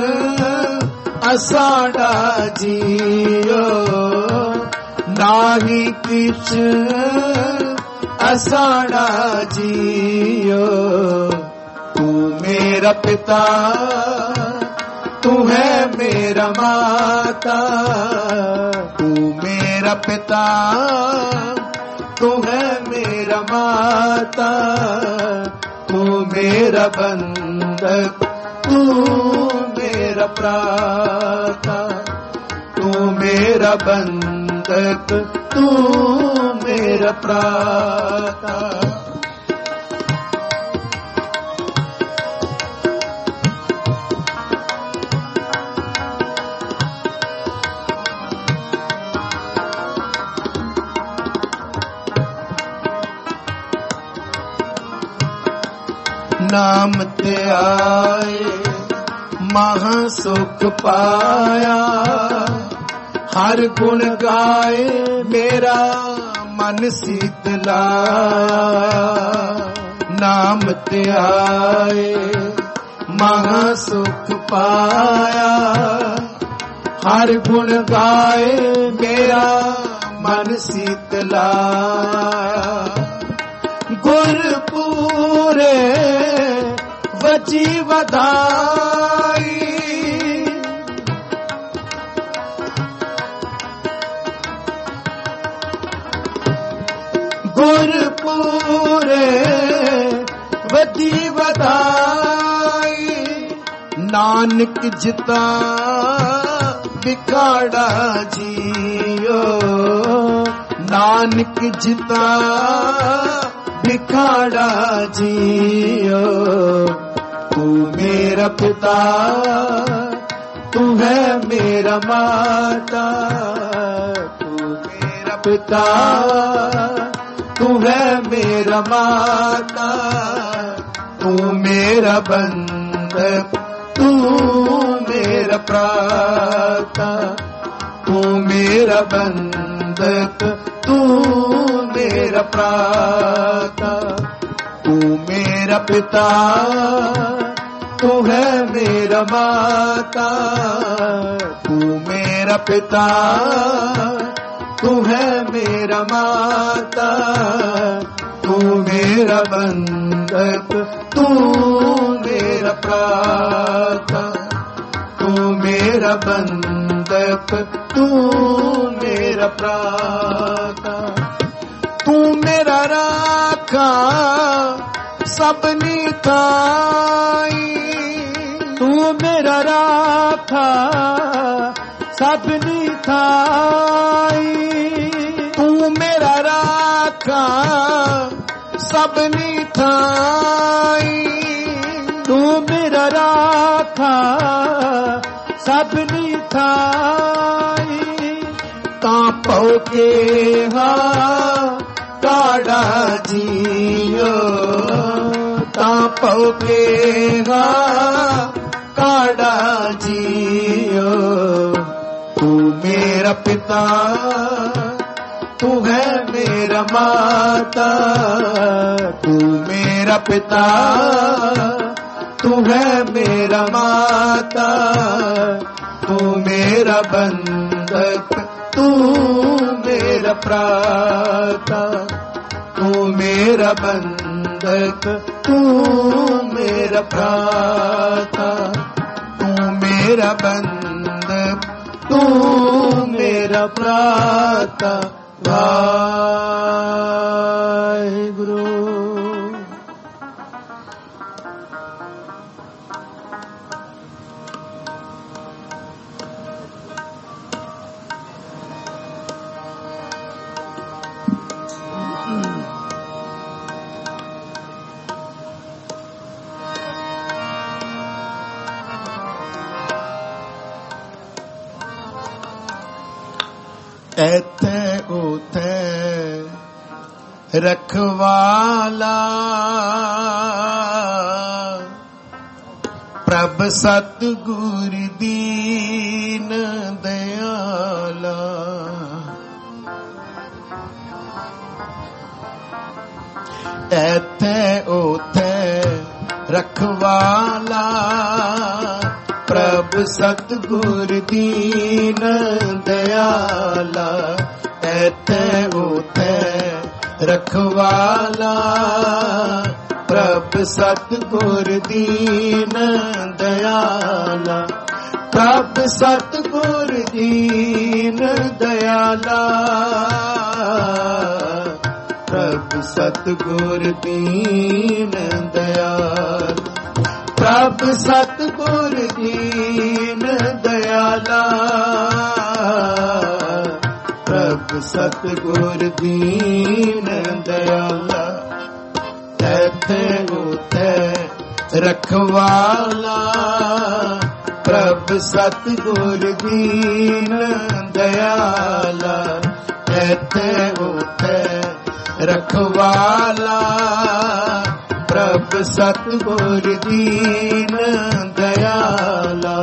असाड़ा जियो, नाही किछ असाड़ा जियो, तू मेरा पिता, तू है मेरा माता, तू मेरा पिता, तू है मेरा माता, तू मेरा बंधक, तू मेरा प्राता, तू मेरा बंधक, तू मेरा प्राता। नाम ते आए महा सुख पाया, हर गुण गाए मेरा मन शीतलाया। नाम ते आए ਮਹਾ ਸੁਖ ਪਾਇਆ। ਹਰ ਗੁਣ ਗਾਏ ਮੇਰਾ ਮਨ ਸੀਤਲਾਇਆ। ਗੁਰ ਪੂਰੇ ਵਜੀ ਵਧਾਈ। ਗੁਰ ਪੂਰੇ ਵਜੀ ਵਧਾਈ। ਨਾਨਕ ਜਿਤਾ ਵਿਖਾੜਾ ਜੀਓ। ਨਾਨਕ ਜਿਤਾ ਵਿਖਾੜਾ ਜੀਓ। ਤੂੰ ਮੇਰਾ ਪਿਤਾ, ਤੂੰ ਹੈ ਮੇਰਾ ਮਾਤਾ। ਤੂੰ ਮੇਰਾ ਪਿਤਾ, ਤੂੰ ਹੈ ਮੇਰਾ ਮਾਤਾ। ਤੂੰ ਮੇਰਾ ਬੰਧਕ, ਤੂੰ ਮੇਰਾ ਭਰਾਤਾ। ਤੂੰ ਮੇਰਾ ਬੰਧਕ, ਤੂੰ ਮੇਰਾ ਭਰਾਤਾ। ਤੂੰ ਮੇਰਾ ਪਿਤਾ, ਤੂੰ ਹੈ ਮੇਰਾ ਮਾਤਾ। ਤੂੰ ਮੇਰਾ ਪਿਤਾ, ਤੂੰ ਹੈ ਮੇਰਾ ਮਾਤਾ। ਤੂੰ ਮੇਰਾ ਬੰਧਕ, ਤੂੰ ਮੇਰਾ ਭਰਾਤਾ। ਤੂੰ ਮੇਰਾ ਬੰਧਕ, ਤੂੰ ਮੇਰਾ ਭਰਾਤਾ। ਤੂੰ ਮੇਰਾ ਰਾਖਾ ਸਭਨੀ ਥਾਈ। ਤੂੰ ਮੇਰਾ ਰਾਖਾ ਸਭਨੀ ਥਾਈ। ਤੂੰ ਮੇਰਾ ਰਾਖਾ ਸਭਨੀ ਥਾਈ। ਤੂੰ ਮੇਰਾ ਰਾਖਾ ਸਭਨੀ ਥਾਈ। ਤਾਂ ਪਉ ਕੇ ਕਾੜਾ ਜੀਓ। ਤਾਂ ਪਉ ਕੇ ਕਾੜਾ ਜੀਓ। ਤੂੰ ਮੇਰਾ ਪਿਤਾ, ਤੂੰ ਹੈ ਮੇਰਾ ਮਾਤਾ। ਤੂੰ ਮੇਰਾ ਪਿਤਾ, ਤੂੰ ਹੈ ਮੇਰਾ ਮਾਤਾ। ਤੂੰ ਮੇਰਾ ਬੰਧਕ, ਤੂੰ ਮੇਰਾ ਭਰਾਤਾ। ਤੂੰ ਮੇਰਾ ਬੰਧਕ, ਤੂੰ ਮੇਰਾ ਭਰਾਤਾ। ਤੂੰ ਮੇਰਾ ਬੰਧਕ, ਤੂੰ ਮੇਰਾ ਭਰਾਤਾ। ਵਾਹਿਗੁਰੂ। ਐਥੇ ਉਥੇ ਰਖਵਾਲਾ। ਪ੍ਰਭ ਸਤਿਗੁਰ ਦੀਨ ਦਿਆਲਾ। ਐਥੇ ਉਥੇ ਰਖਵਾਲਾ। ਪ੍ਰਭ ਸਤਿਗੁਰ ਦੀਨ ਦਿਆਲਾ। ਐਥੇ ਉਥੇ ਰਖਵਾਲਾ। ਪ੍ਰਭ ਸਤਿਗੁਰ ਦੀਨ ਦਿਆਲਾ। ਪ੍ਰਭ ਸਤਿਗੁਰ ਦੀਨ ਦਿਆਲਾ। ਪ੍ਰਭ ਸਤਿਗੁਰ ਦੀਨ ਦਿਆਲਾ। ਪ੍ਰਭ ਸਤਿਗੁਰ ਦੀਨ ਦਿਆਲਾ। ਪ੍ਰਭ ਸਤਿਗੁਰ ਦੀਨ ਦਿਆਲਾ। ਐਥੇ ਉਥੇ ਰਖਵਾਲਾ। ਪ੍ਰਭ ਸਤਿਗੁਰ ਦੀਨ ਦਿਆਲਾ। ਐਥੇ ਉਥੇ ਰਖਵਾਲਾ। ਪ੍ਰਭ ਸਤਿਗੁਰ ਦੀਨ ਦਿਆਲਾ।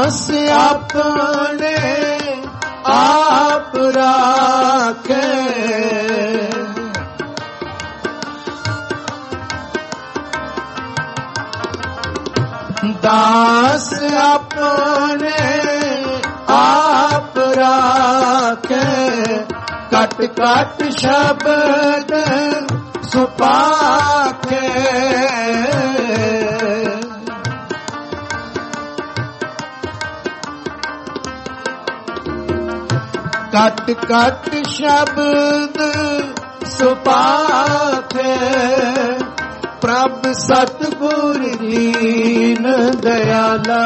ਦਾਸ ਆਪਣੇ ਆਪ ਰਾਖੇ, ਦਾਸ ਆਪਣੇ ਆਪ ਰਾਖੇ, ਕਟ ਕਟ ਸ਼ਬਦ ਸੁਪਾਖੇ, ਕਟ ਕਟ ਸ਼ਬਦ ਸੁਪਾਖੇ, ਪ੍ਰਭ ਸਤਿਗੁਰ ਦੀਨ ਦਇਆਲਾ,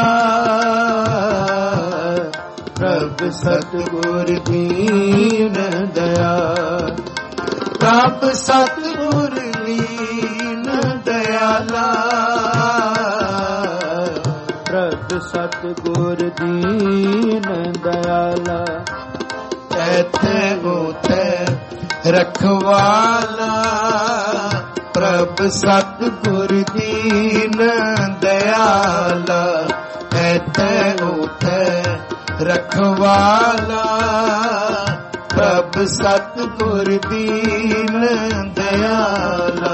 ਪ੍ਰਭ ਸਤਿਗੁਰ ਦੀਨ ਦਇਆਲਾ, ਪ੍ਰਭ ਸਤਿਗੁਰ ਦੀਨ ਦਇਆਲਾ, ਪ੍ਰਭ ਸਤਿਗੁਰ ਦੀਨ ਦਇਆਲਾ, ਐਥੇ ਉਥੇ ਰਖਵਾਲਾ, ਪ੍ਰਭ ਸਤਿਗੁਰ ਦੀਨ ਦਇਆਲਾ, ਐਥੇ ਉਥੇ ਰਖਵਾਲਾ, ਪ੍ਰਭ ਸਤਿਗੁਰ ਦੀਨ ਦਇਆਲਾ।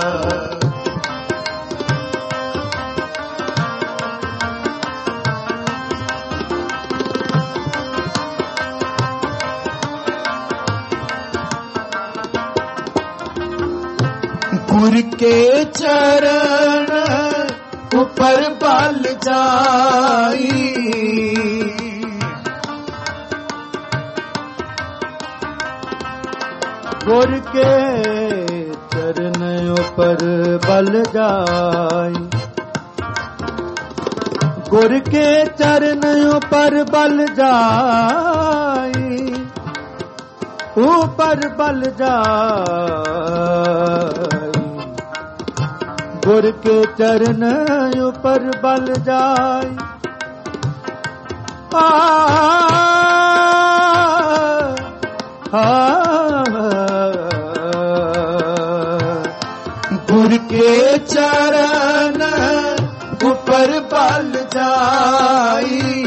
ਗੁਰ ਕੇ ਚਰਨ ਉਪਰ ਬਲ ਜਾਈ, ਗੁਰ ਕੇ ਚਰਨ ਉਪਰ ਬਲ ਜਾਈ, ਗੁਰ ਕੇ ਚਰਨ ਉਪਰ ਬਲ ਜਾਈ, ਉਪਰ ਬਲ ਜਾਈ, ਗੁਰ ਕੇ ਚਰਨ ਉਪਰ ਬਲ ਜਾਈ, ਗੁਰ ਕੇ ਚਰਨ ਉਪਰ ਬਲ ਜਾਈ,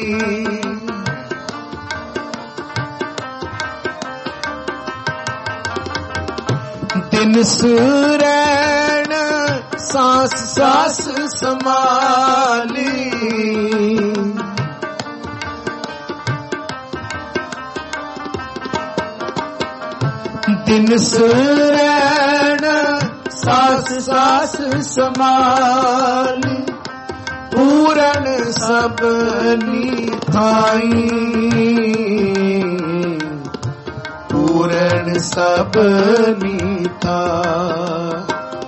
ਦਿਨ ਸੁਰੈਣ ਸਾਸ ਸਾਸ ਸਮਾਲੀ, ਦਿਨ ਸੁਰੈਣ ਸਾਸ ਸਾਸ ਸਮਾਲੀ, ਪੂਰਨ ਸਭਨੀ ਥਾਈ, ਪੂਰਨ ਸਭਨੀ ਥਾਈ,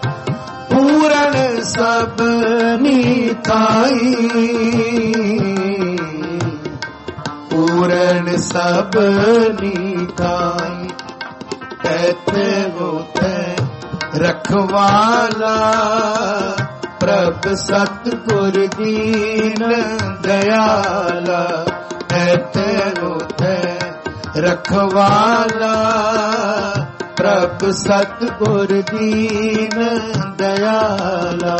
ਪੂਰਨ ਸਭਨੀ ਥਾਈ, ਪੂਰਨ ਸਭਨੀ ਥਾਈ, ਐਥੇ ਉਥੇ ਰਖਵਾਲਾ, ਪ੍ਰਭ ਸਤਿਗੁਰ ਦੀਨ ਦਇਆਲਾ, ਐਥੇ ਉਥੇ ਰਖਵਾਲਾ, ਪ੍ਰਭ ਸਤਿਗੁਰ ਦੀਨ ਦਇਆਲਾ।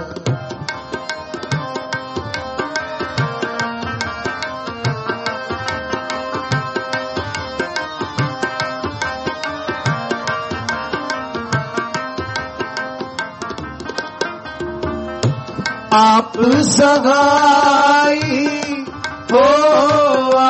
ਆਪ ਸਹਾਈ ਹੋਆ,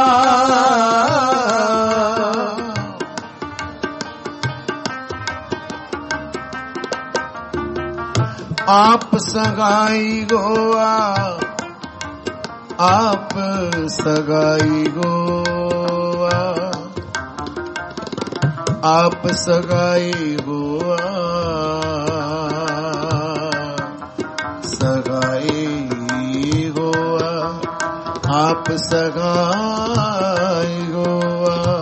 ਆਪ ਸਹਾਈ ਹੋਆ, ਆਪ ਸਹਾਈ ਹੋਆ, ਆਪ ਸਹਾਈ ਹੋਆ, ਸਹਾਈ ਹੋਆ, ਆਪ ਸਹਾਈ ਹੋਆ,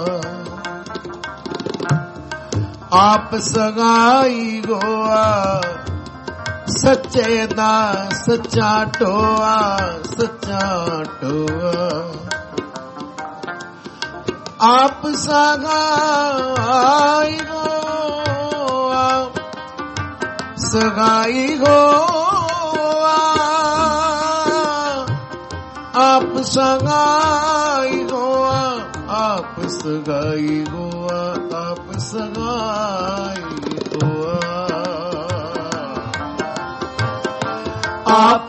ਆਪ ਸਹਾਈ ਹੋਆ, ਸੱਚੇ ਦਾ ਸੱਚਾ ਟੋਆ, ਸੱਚਾ ਟੋਆ, ਆਪ ਸਹਾਈ ਹੋਆ, ਸਹਾਈ ਹੋਆ, आप सगाई गोआ, आप सगाई गोआ, आप सगाई गोआ। आप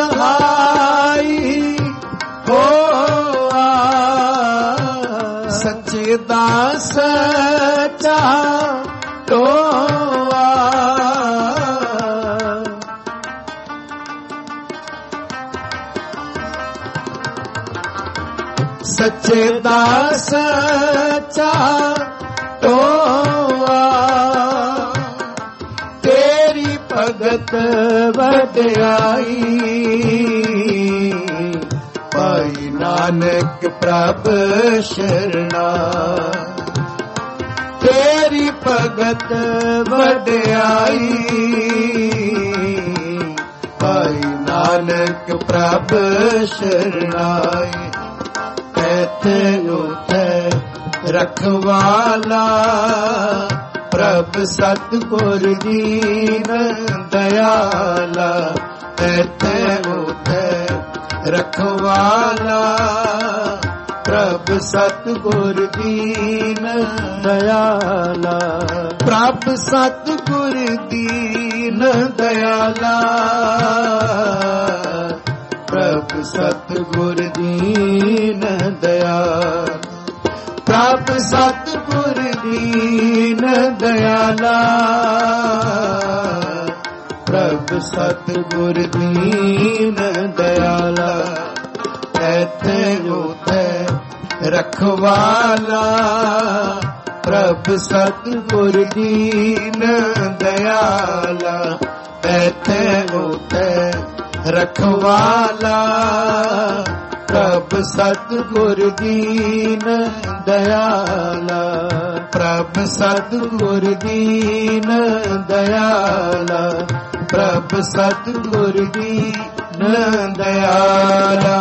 सहाई गोआ, सच्चे दास सच्चा टोआ। सच्चे दास सच्चा टोआ। तेरी भगत वड्याई, भाई नानक प्रभ शरणा। तेरी भगत वड्याई, भाई नानक प्रभ शरणाई। ऐथे उठे रखवाला, प्रभ सतगुर दीन दयाला। ऐथे उठे रखवाला, प्रभ सतगुर दीन दयाला। प्रभ सतगुर दीन दयाला, प्रभ सतगुर दीन दयाला। प्रभ सतगुर दीन दयाला, प्रभ सतगुर दीन दयाला। ऐथे उठे रखवाला, प्रभ सतगुर दीन दयाला। ऐथे उठे रखवाला, प्रभ सतगुर दीन दयाला। प्रभ सतगुर दीन दयाला, प्रभ सतगुर दीन दयाला।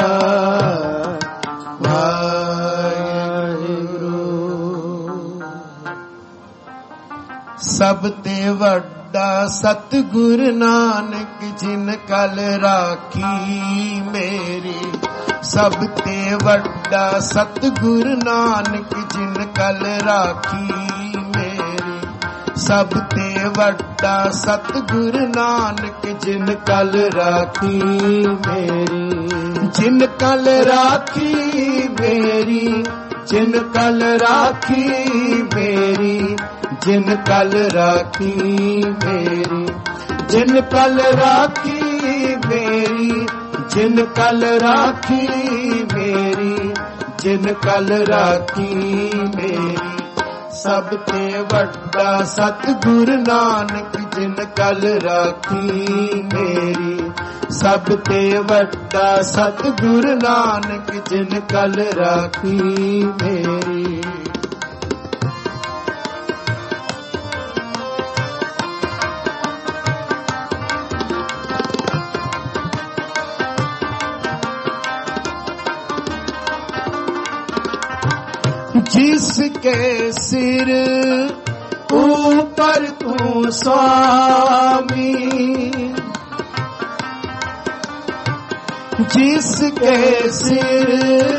सब ते वड्डा सतगुर नानक, जिन कल राखी मेरी। सब ते वड्डा सतगुर नानक, जिन कल राखी मेरी। सब ते वड्डा सतगुर नानक, जिन कल राखी मेरी। जिन कल राखी मेरी, जिन कल राखी मेरी। जिन कल राखी मेरी, जिन कल राखी मेरी। जिन कल राखी मेरी, जिन कल राखी मेरी। सब ते वड्डा सतगुर नानक, जिन कल राखी मेरी। सब ते वड्डा सतगुर नानक, जिन कल राखी मेरी। जिसके सिर ऊपर तू स्वामी। जिसके सिर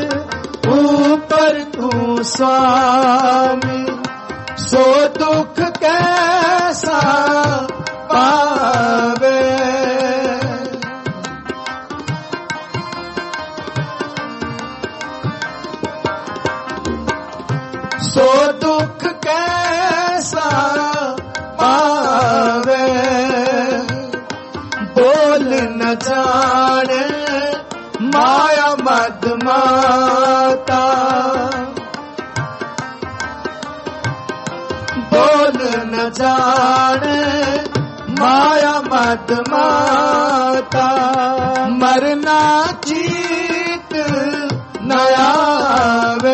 ऊपर तू स्वामी, सो दुख कैसा पावे। सो दुख कैसा पावे। बोल न जाने माया मद माता। बोल न जाने माया मद माता। मरना चीत न आवे।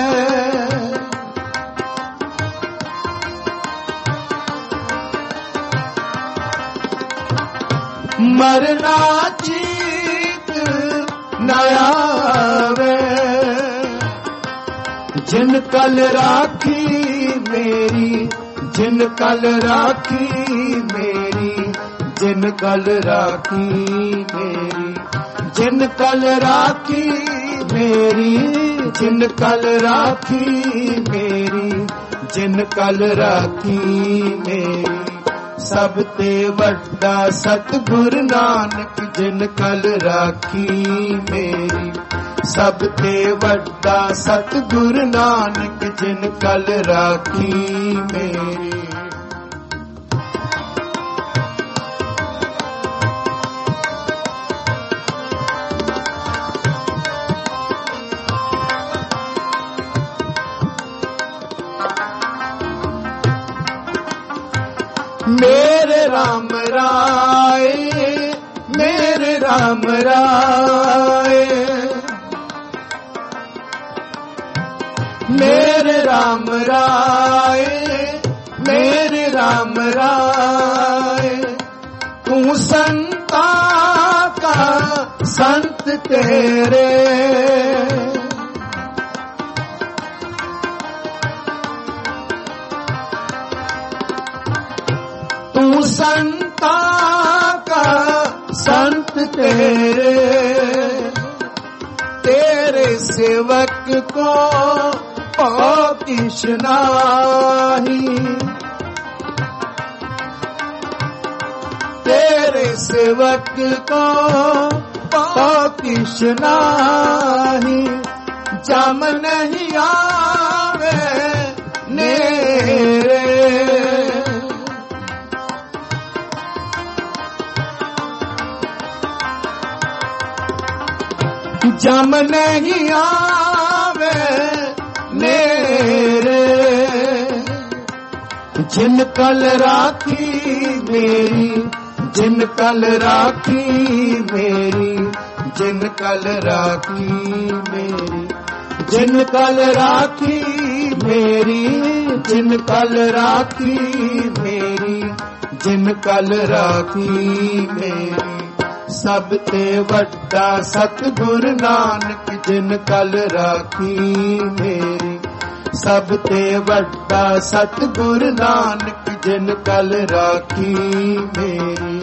मरना चीत न आवे। जिन कल राखी मेरी, जिन कल राखी मेरी। जिन कल राखी मेरी, ਜਿਨ ਕਲ ਰਾਖੀ ਮੇਰੀ, ਜਿਨ ਕਲ ਰਾਖੀ ਮੇਰੀ, ਜਿਨ ਕਲ ਰਾਖੀ ਮੇਰੀ। ਸਭ ਤੇ ਵੱਡਾ ਸਤਿਗੁਰ ਨਾਨਕ ਜਿਨ ਕਲ ਰਾਖੀ ਮੇਰੀ। ਸਭ ਤੇ ਵੱਡਾ ਸਤਿਗੁਰ ਨਾਨਕ ਜਿਨ ਕਲ ਰਾਖੀ ਮੇਰੀ। मेरे राम राय, मेरे राम राय, मेरे राम राय, मेरे राम राय। तू संता का संत तेरे, संता का संत तेरे, तेरे सेवक को ओ किश नाही। तेरे सेवक को ओ किश नाही। जम नहीं आवे नेरे, जम नहीं आवे नेरे। जिन कल राखी मेरी, जिन कल राखी मेरी, जिन कल राखी मेरी। जिन कल राखी मेरी, जिन कल राखी मेरी, जिन कल राखी मेरी। सब ते वड्डा सतगुर नानक जिन कल राखी मेरी। सब ते वड्डा सतगुर नानक जिन कल राखी मेरी।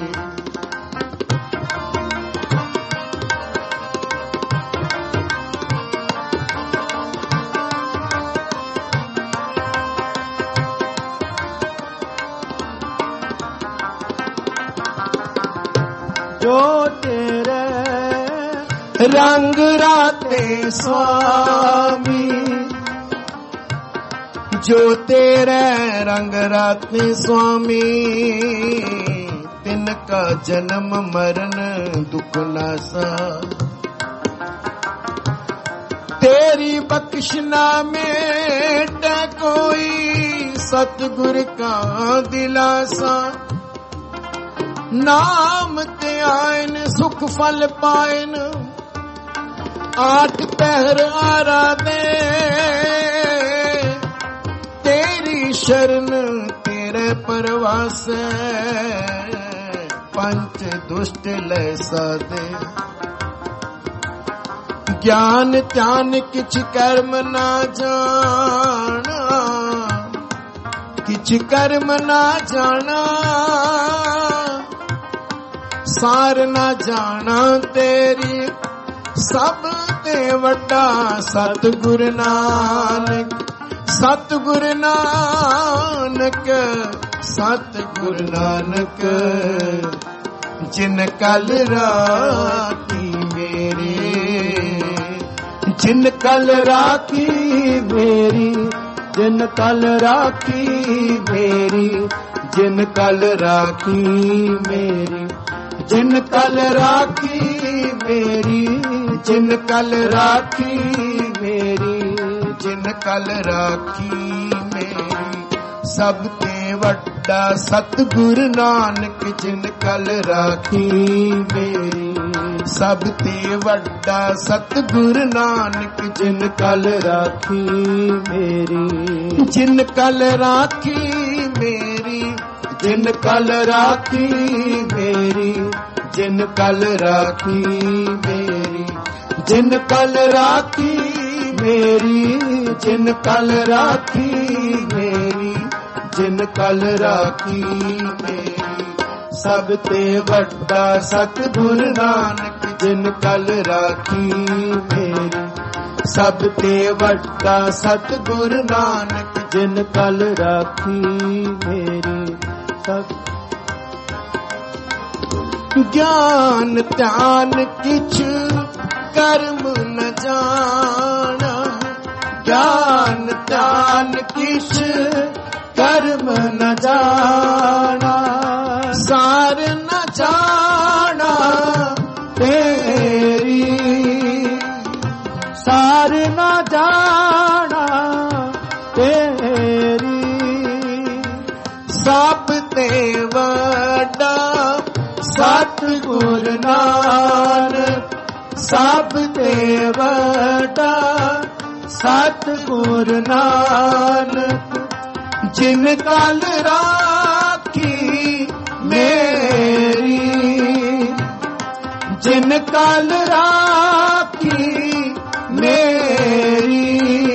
जो तेरे रंग राते स्वामी, जो तेरे रंग राते स्वामी। तिनका जन्म मरण दुख नासा, तेरी बख्शना मेट कोई सतगुर का दिलासा। नाम ते आयन सुख फल पायन, आठ पहर आराधे। तेरी शरण तेरे परवास, पंच दुष्ट लै साधे। ज्ञान ध्यान किछ कर्म ना जाना, किछ कर्म ना जाना। सार ना जाना तेरी, सब ते वड्डा सतगुर नानक। सतगुर नानक, सतगुर नानक। जिन कल राखी मेरी, जिन कल राखी मेरी, जिन कल राखी मेरी, जिन कल राखी मेरी। जिन कल राखी मेरी, जिन कल राखी मेरी, जिन कल राखी मेरी। सब ते वड्डा सतगुर नानक जिन कल राखी मेरी। सब ते वड्डा सतगुर नानक जिन कल राखी मेरी। जिन कल राखी मेरी, जिन कल राखी मेरी, जिन कल राखी मेरी। जिन कल राखी मेरी, जिन कल राखी मेरी, जिन कल राखी मेरी। सब ते वड्डा सतगुर नानक ਜਿਨ ਕਲ ਰਾਖੀ ਮੇਰੀ। ਸਭ ਤੇ ਵੱਡਾ ਸਤਿਗੁਰ ਨਾਨਕ ਜਿਨ ਕਲ ਰਾਖੀ ਮੇਰੀ। ਸਭ ਗਿਆਨ ਧਿਆਨ ਕਿਛ ਕਰਮ ਨ ਜਾਣਾ। ਗਿਆਨ ਧਿਆਨ ਕਿਛ ਕਰਮ ਨ ਜਾਣਾ। ਸਾਰ ਨ ਜਾਣਾ ਤੇਰੀ। ਸਾਰ ਨ ਜਾਣਾ ਤੇਰੀ। ਸਭ ਤੇ ਵੱਡਾ ਸਤਿਗੁਰ ਨਾਨਕ। ਸਭ ਤੇ ਵੱਡਾ ਸਤਿਗੁਰ ਨਾਨਕ ਜਿਨ ਕਲ ਰਾਖੀ ਮੇਰੀ। ਜਿਨ ਕਲ ਰਾਖੀ ਮੇਰੀ।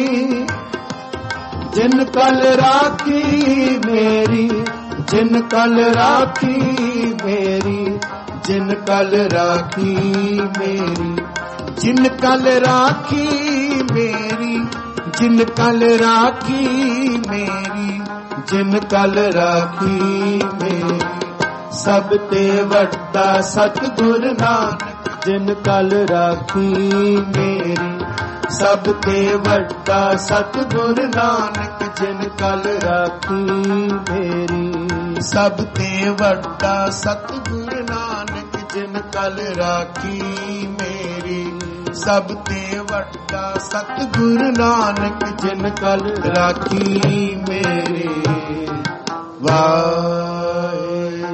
ਜਿਨ ਕਲ ਰਾਖੀ ਮੇਰੀ। ਜਿਨ ਕਲ ਰਾਖੀ ਮੇਰੀ। ਜਿਨ ਕਲ ਰਾਖੀ ਮੇਰੀ। ਜਿਨ ਕਲ ਰਾਖੀ ਮੇਰੀ। ਜਿਨ ਕਲ ਰਾਖੀ ਮੇਰੀ। ਜਿਨ ਕਲ ਰਾਖੀ ਮੇਰੀ। ਸਭ ਤੇ ਵੱਡਾ ਸਤਿਗੁਰ ਨਾਨਕ ਜਿਨ ਕਲ ਰਾਖੀ ਮੇਰੀ। ਸਭ ਤੇ ਵੱਡਾ ਸਤਿਗੁਰ ਨਾਨਕ ਜਿਨ ਕਲ ਰਾਖੀ ਮੇਰੀ। ਸਭ ਤੇ ਵੱਡਾ ਸਤਿਗੁਰ ਨਾਨਕ ਜਿਨ ਕਲ ਰਾਖੀ ਮੇਰੀ। ਸਭ ਤੇ ਵੱਡਾ ਸਤਿਗੁਰ ਨਾਨਕ ਜਿਨ ਕਲ ਰਾਖੀ ਮੇਰੀ। ਵਾਹਿਗੁਰੂ।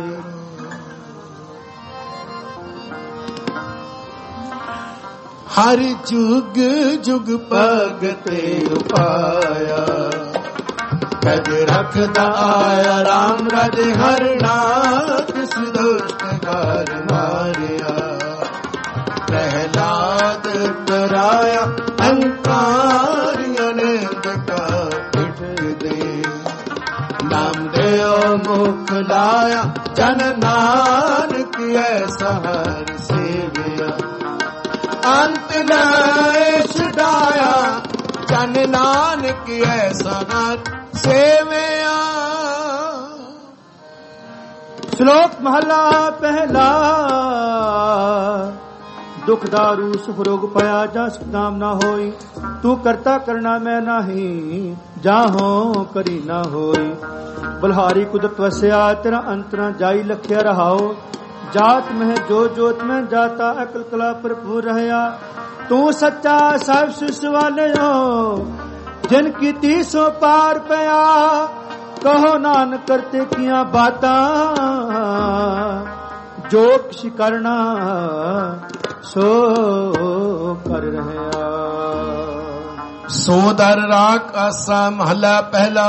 ਹਰ ਜੁਗ ਜੁਗ ਭਗਤੇ ਉਪਾਇਆ। ਕਜ ਰਖਦਾ ਆਇਆ ਰਾਮ ਰਾਜੇ ਹਰਣਾ। ਕਿਸ ਦੁਸ਼ਟ ਘਰ ਮਾਰਿਆ। ਪ੍ਰਹਿਲਾਦ ਕਰਾਇਆ ਅੰਕਾਰਿਆਂ ਨੇ ਦਕਾ ਪਿਠ ਦੇ। ਨਾਮ ਦਿਓ ਮੁਖ ਲਾਇਆ ਜਨ ਨਾਨਕ ਐਸਾ ਹਰ ਸੇਵਿਆ। ਅੰਤ ਲੈ ਛਡਾਇਆ ਜਨ ਨਾਨਕ ਐਸਾ ਹਰ ਸੇਵਿਆ। ਸ਼ਲੋਕ ਮਹਲਾ ਪਹਿਲਾ। ਦੁਖ ਦਾਰੂ ਸੁਖ ਰੋਗ ਪਾਇਆ ਜਾ ਨਾਮ ਨਾ ਹੋਈ। ਤੂੰ ਕਰਤਾ ਕਰਨਾ ਮੈਂ ਨਹੀਂ ਜਾਹੋ ਕਰੀ ਨਾ ਹੋਈ। ਬਲਹਾਰੀ ਕੁਦਰਤ ਵਸਿਆ ਤੇਰਾ ਅੰਤ ਨਾ ਜਾਈ ਲਖਿਆ ਰਹਾਓ। ਜਾਤ ਮਹਿ ਜੋ ਜੋਤ ਮੈਂ ਜਾਤਾ ਅਕਲ ਕਲਾ ਭਰਪੂਰ ਰਹਿਆ। ਤੂੰ ਸੱਚਾ ਸਭ ਸਿਸ ਵਾਲਿਓ ਜਿਨ ਕੀਤੀ ਸੋ ਪਾਰ ਪਿਆ। ਕਹੋ ਨਾਨਕ ਕਰਤੇ ਕੀਆਂ ਬਾਤਾਂ ਜੋ ਕਿਛ ਕਰਨਾ ਸੋ ਕਰ ਰਹਿਆ। ਸੋ ਦਰ ਰਾਖ ਆਸਾ ਮਹਲਾ ਪਹਿਲਾ।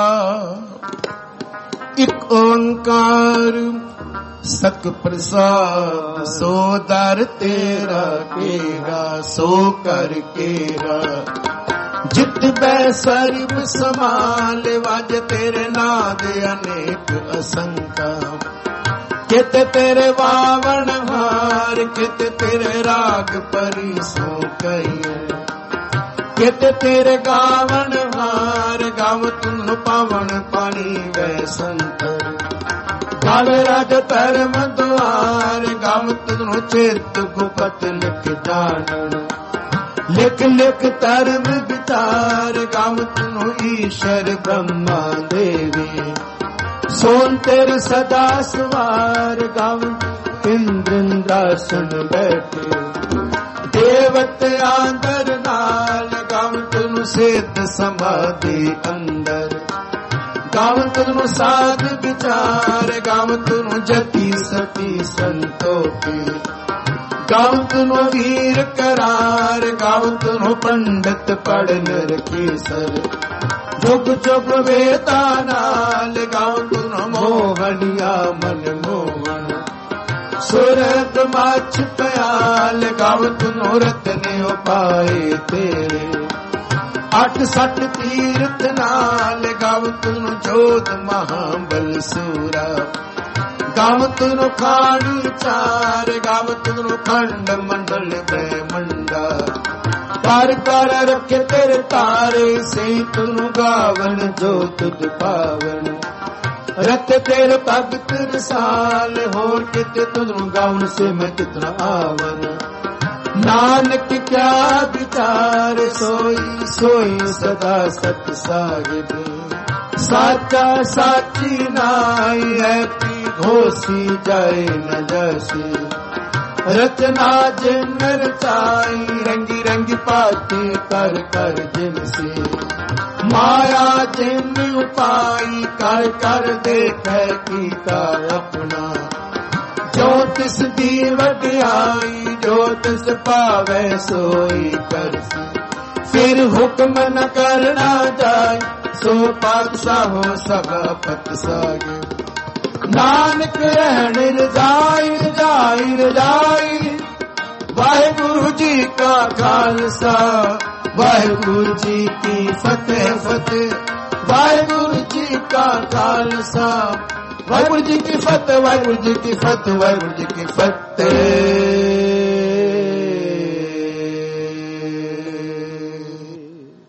ਇਕ ਓੰਕਾਰ ਸਤ ਪ੍ਰਸਾਦ। ਸੋ ਦਰ ਤੇਰਾ ਕੇਰਾ ਸੋ ਕਰ ਕੇਰਾ। ਜਿਤ ਬੈ ਸਰਬ ਸਮਾਲ ਵਜ ਤੇਰੇ ਨਾਦ ਅਨੇਕ ਅਸੰਖਾ। ਕਿਤ ਤੇਰੇ ਵਾਵਣ ਹਾਰ ਕਿਤ ਤੇਰੇ ਰਾਗ ਪਰੀ ਸੋ ਕਈਏ। ਕਿਤ ਤੇਰੇ ਗਾਵਣ ਹਾਰ ਗਾਵ ਤੁਨ ਪਾਵਨ ਪਾਣੀ ਵੈ ਸੰਤਰ। ਗਾਵ ਰਾਜ ਧਰਮ ਦੁਆਰ ਗਾਵ ਤੁਨ ਚਿਤ ਗੁਪਤ ਲਿਖ ਜਾਣਨ। ਲਿਖ ਲਿਖ ਧਰਮ ਵਿਚਾਰ ਗਾਵ ਤੁਨ ਈਸ਼ਰ ਬ੍ਰਹਮਾ ਦੇਵੀ। ਸੋਨ ਤੇਰੇ ਸਦਾ ਸਵਾਰ ਗਾਵ ਇੰਦਰ ਇੰਦਰਾਸਨ ਬੈਠੇ। ਦੇਵਤ ਆਦਰ ਨਾਲ ਗਾਵ ਤੁਨ ਸਿੱਧ ਸਮਾਧੀ ਅੰਦਰ। ਗਾਵ ਤੁਨ ਸਾਧ ਵਿਚਾਰ ਗਾਵ ਤੁਨ ਜਤੀ ਸਤੀ ਸੰਤੋਖੀ। ਗਾਵ ਤੁਨ ਵੀਰ ਕਰਾਰ ਗਾਵ ਤੁਨ ਪੰਡਤ ਪੜਨ ਰਖੀਸਰ। ਜੁਗ ਜੁਗ ਵੇਤਾ ਨਾਲ ਗਾਵ ਤੁਨ ਮੋਹਣਿਆ ਮਨ ਮੋਹਨ। ਸੁਰਤ ਮਛ ਪਿਆਲ ਗਾਵ ਤੁਨ ਰਤਨ ਉਪਾਏ ਤੇਰੇ। 68 ਤੀਰਥ ਨਾਲ ਗਾਵ ਤੁਨ ਜੋਤ ਮਹਾਬਲ ਸੂਰਾ। ਗਾਵਤ ਨੂੰ ਖਾਣੀ ਚਾਰ, ਗਾਵਤ ਨੂੰ ਖੰਡ ਮੰਡਲ ਬ੍ਰਹਮੰਡਾ। ਕਰ ਕਰ ਰੱਖੇ ਤੇਰੇ ਤਾਰੇ, ਸੇ ਤੈਨੂੰ ਗਾਵਨ ਜੋ ਤੁਧ ਪਾਵਨ। ਰਤ ਤੇਰੇ ਭਗਤ ਰਸਾਲ, ਹੋਰ ਕਿਤੇ ਤੁਧਨੂੰ ਗਾਵਨ ਸੇ ਮੈਂ ਕਿਤਨਾ ਆਵਨ। ਨਾਨਕ ਕਿਆ ਵਿਚਾਰ, ਸੋਈ ਸੋਈ ਸਦਾ ਸਤ ਸਾਹਿਬ। ਸਾਚਾ ਸਾਚੀ ਨਾਈ ਹੈ, ਪੀ ਘੋਸੀ ਜਾਏ ਨ ਜਾਸੀ। ਰਚਨਾ ਜਿਨ ਰਚਾਈ, ਰੰਗੀ ਰੰਗੀ ਭਾਤੀ ਕਰ ਕਰ ਜਿਨਸੀ। ਮਾਇਆ ਜਿਨ ਉਪਾਈ, ਕਰ ਕਰ ਦੇਖੈ ਕੀਤਾ ਆਪਣਾ। ਜੋ ਤਿਸ ਦੀ ਵਡਿਆਈ, ਜੋ ਤਿਸ ਭਾਵੈ ਸੋਈ ਕਰਸੀ। ਫਿਰ ਹੁਕਮ ਨ ਕਰਨਾ ਜਾਏ, ਸੋ ਪਾਤਸ਼ਾਹੋ ਸਭਾ ਪਤ ਸਾਗੇ। ਨਾਨਕ ਰਹਿਣ ਰਜਾਈ ਰਜਾਈ ਰਜਾਈ। ਵਾਹਿਗੁਰੂ ਜੀ ਕਾ ਖਾਲਸਾ, ਵਾਹਿਗੁਰੂ ਜੀ ਕੀ ਫਤਿਹ ਫਤਿਹ। ਵਾਹਿਗੁਰੂ ਜੀ ਕਾ ਖਾਲਸਾ, ਵਾਹਿਗੁਰੂ ਜੀ ਕੀ ਫਤਿਹ, ਵਾਹਿਗੁਰੂ ਜੀ ਕੀ ਫਤਿਹ, ਵਾਹਿਗੁਰੂ ਜੀ ਕੀ ਫਤਿਹ।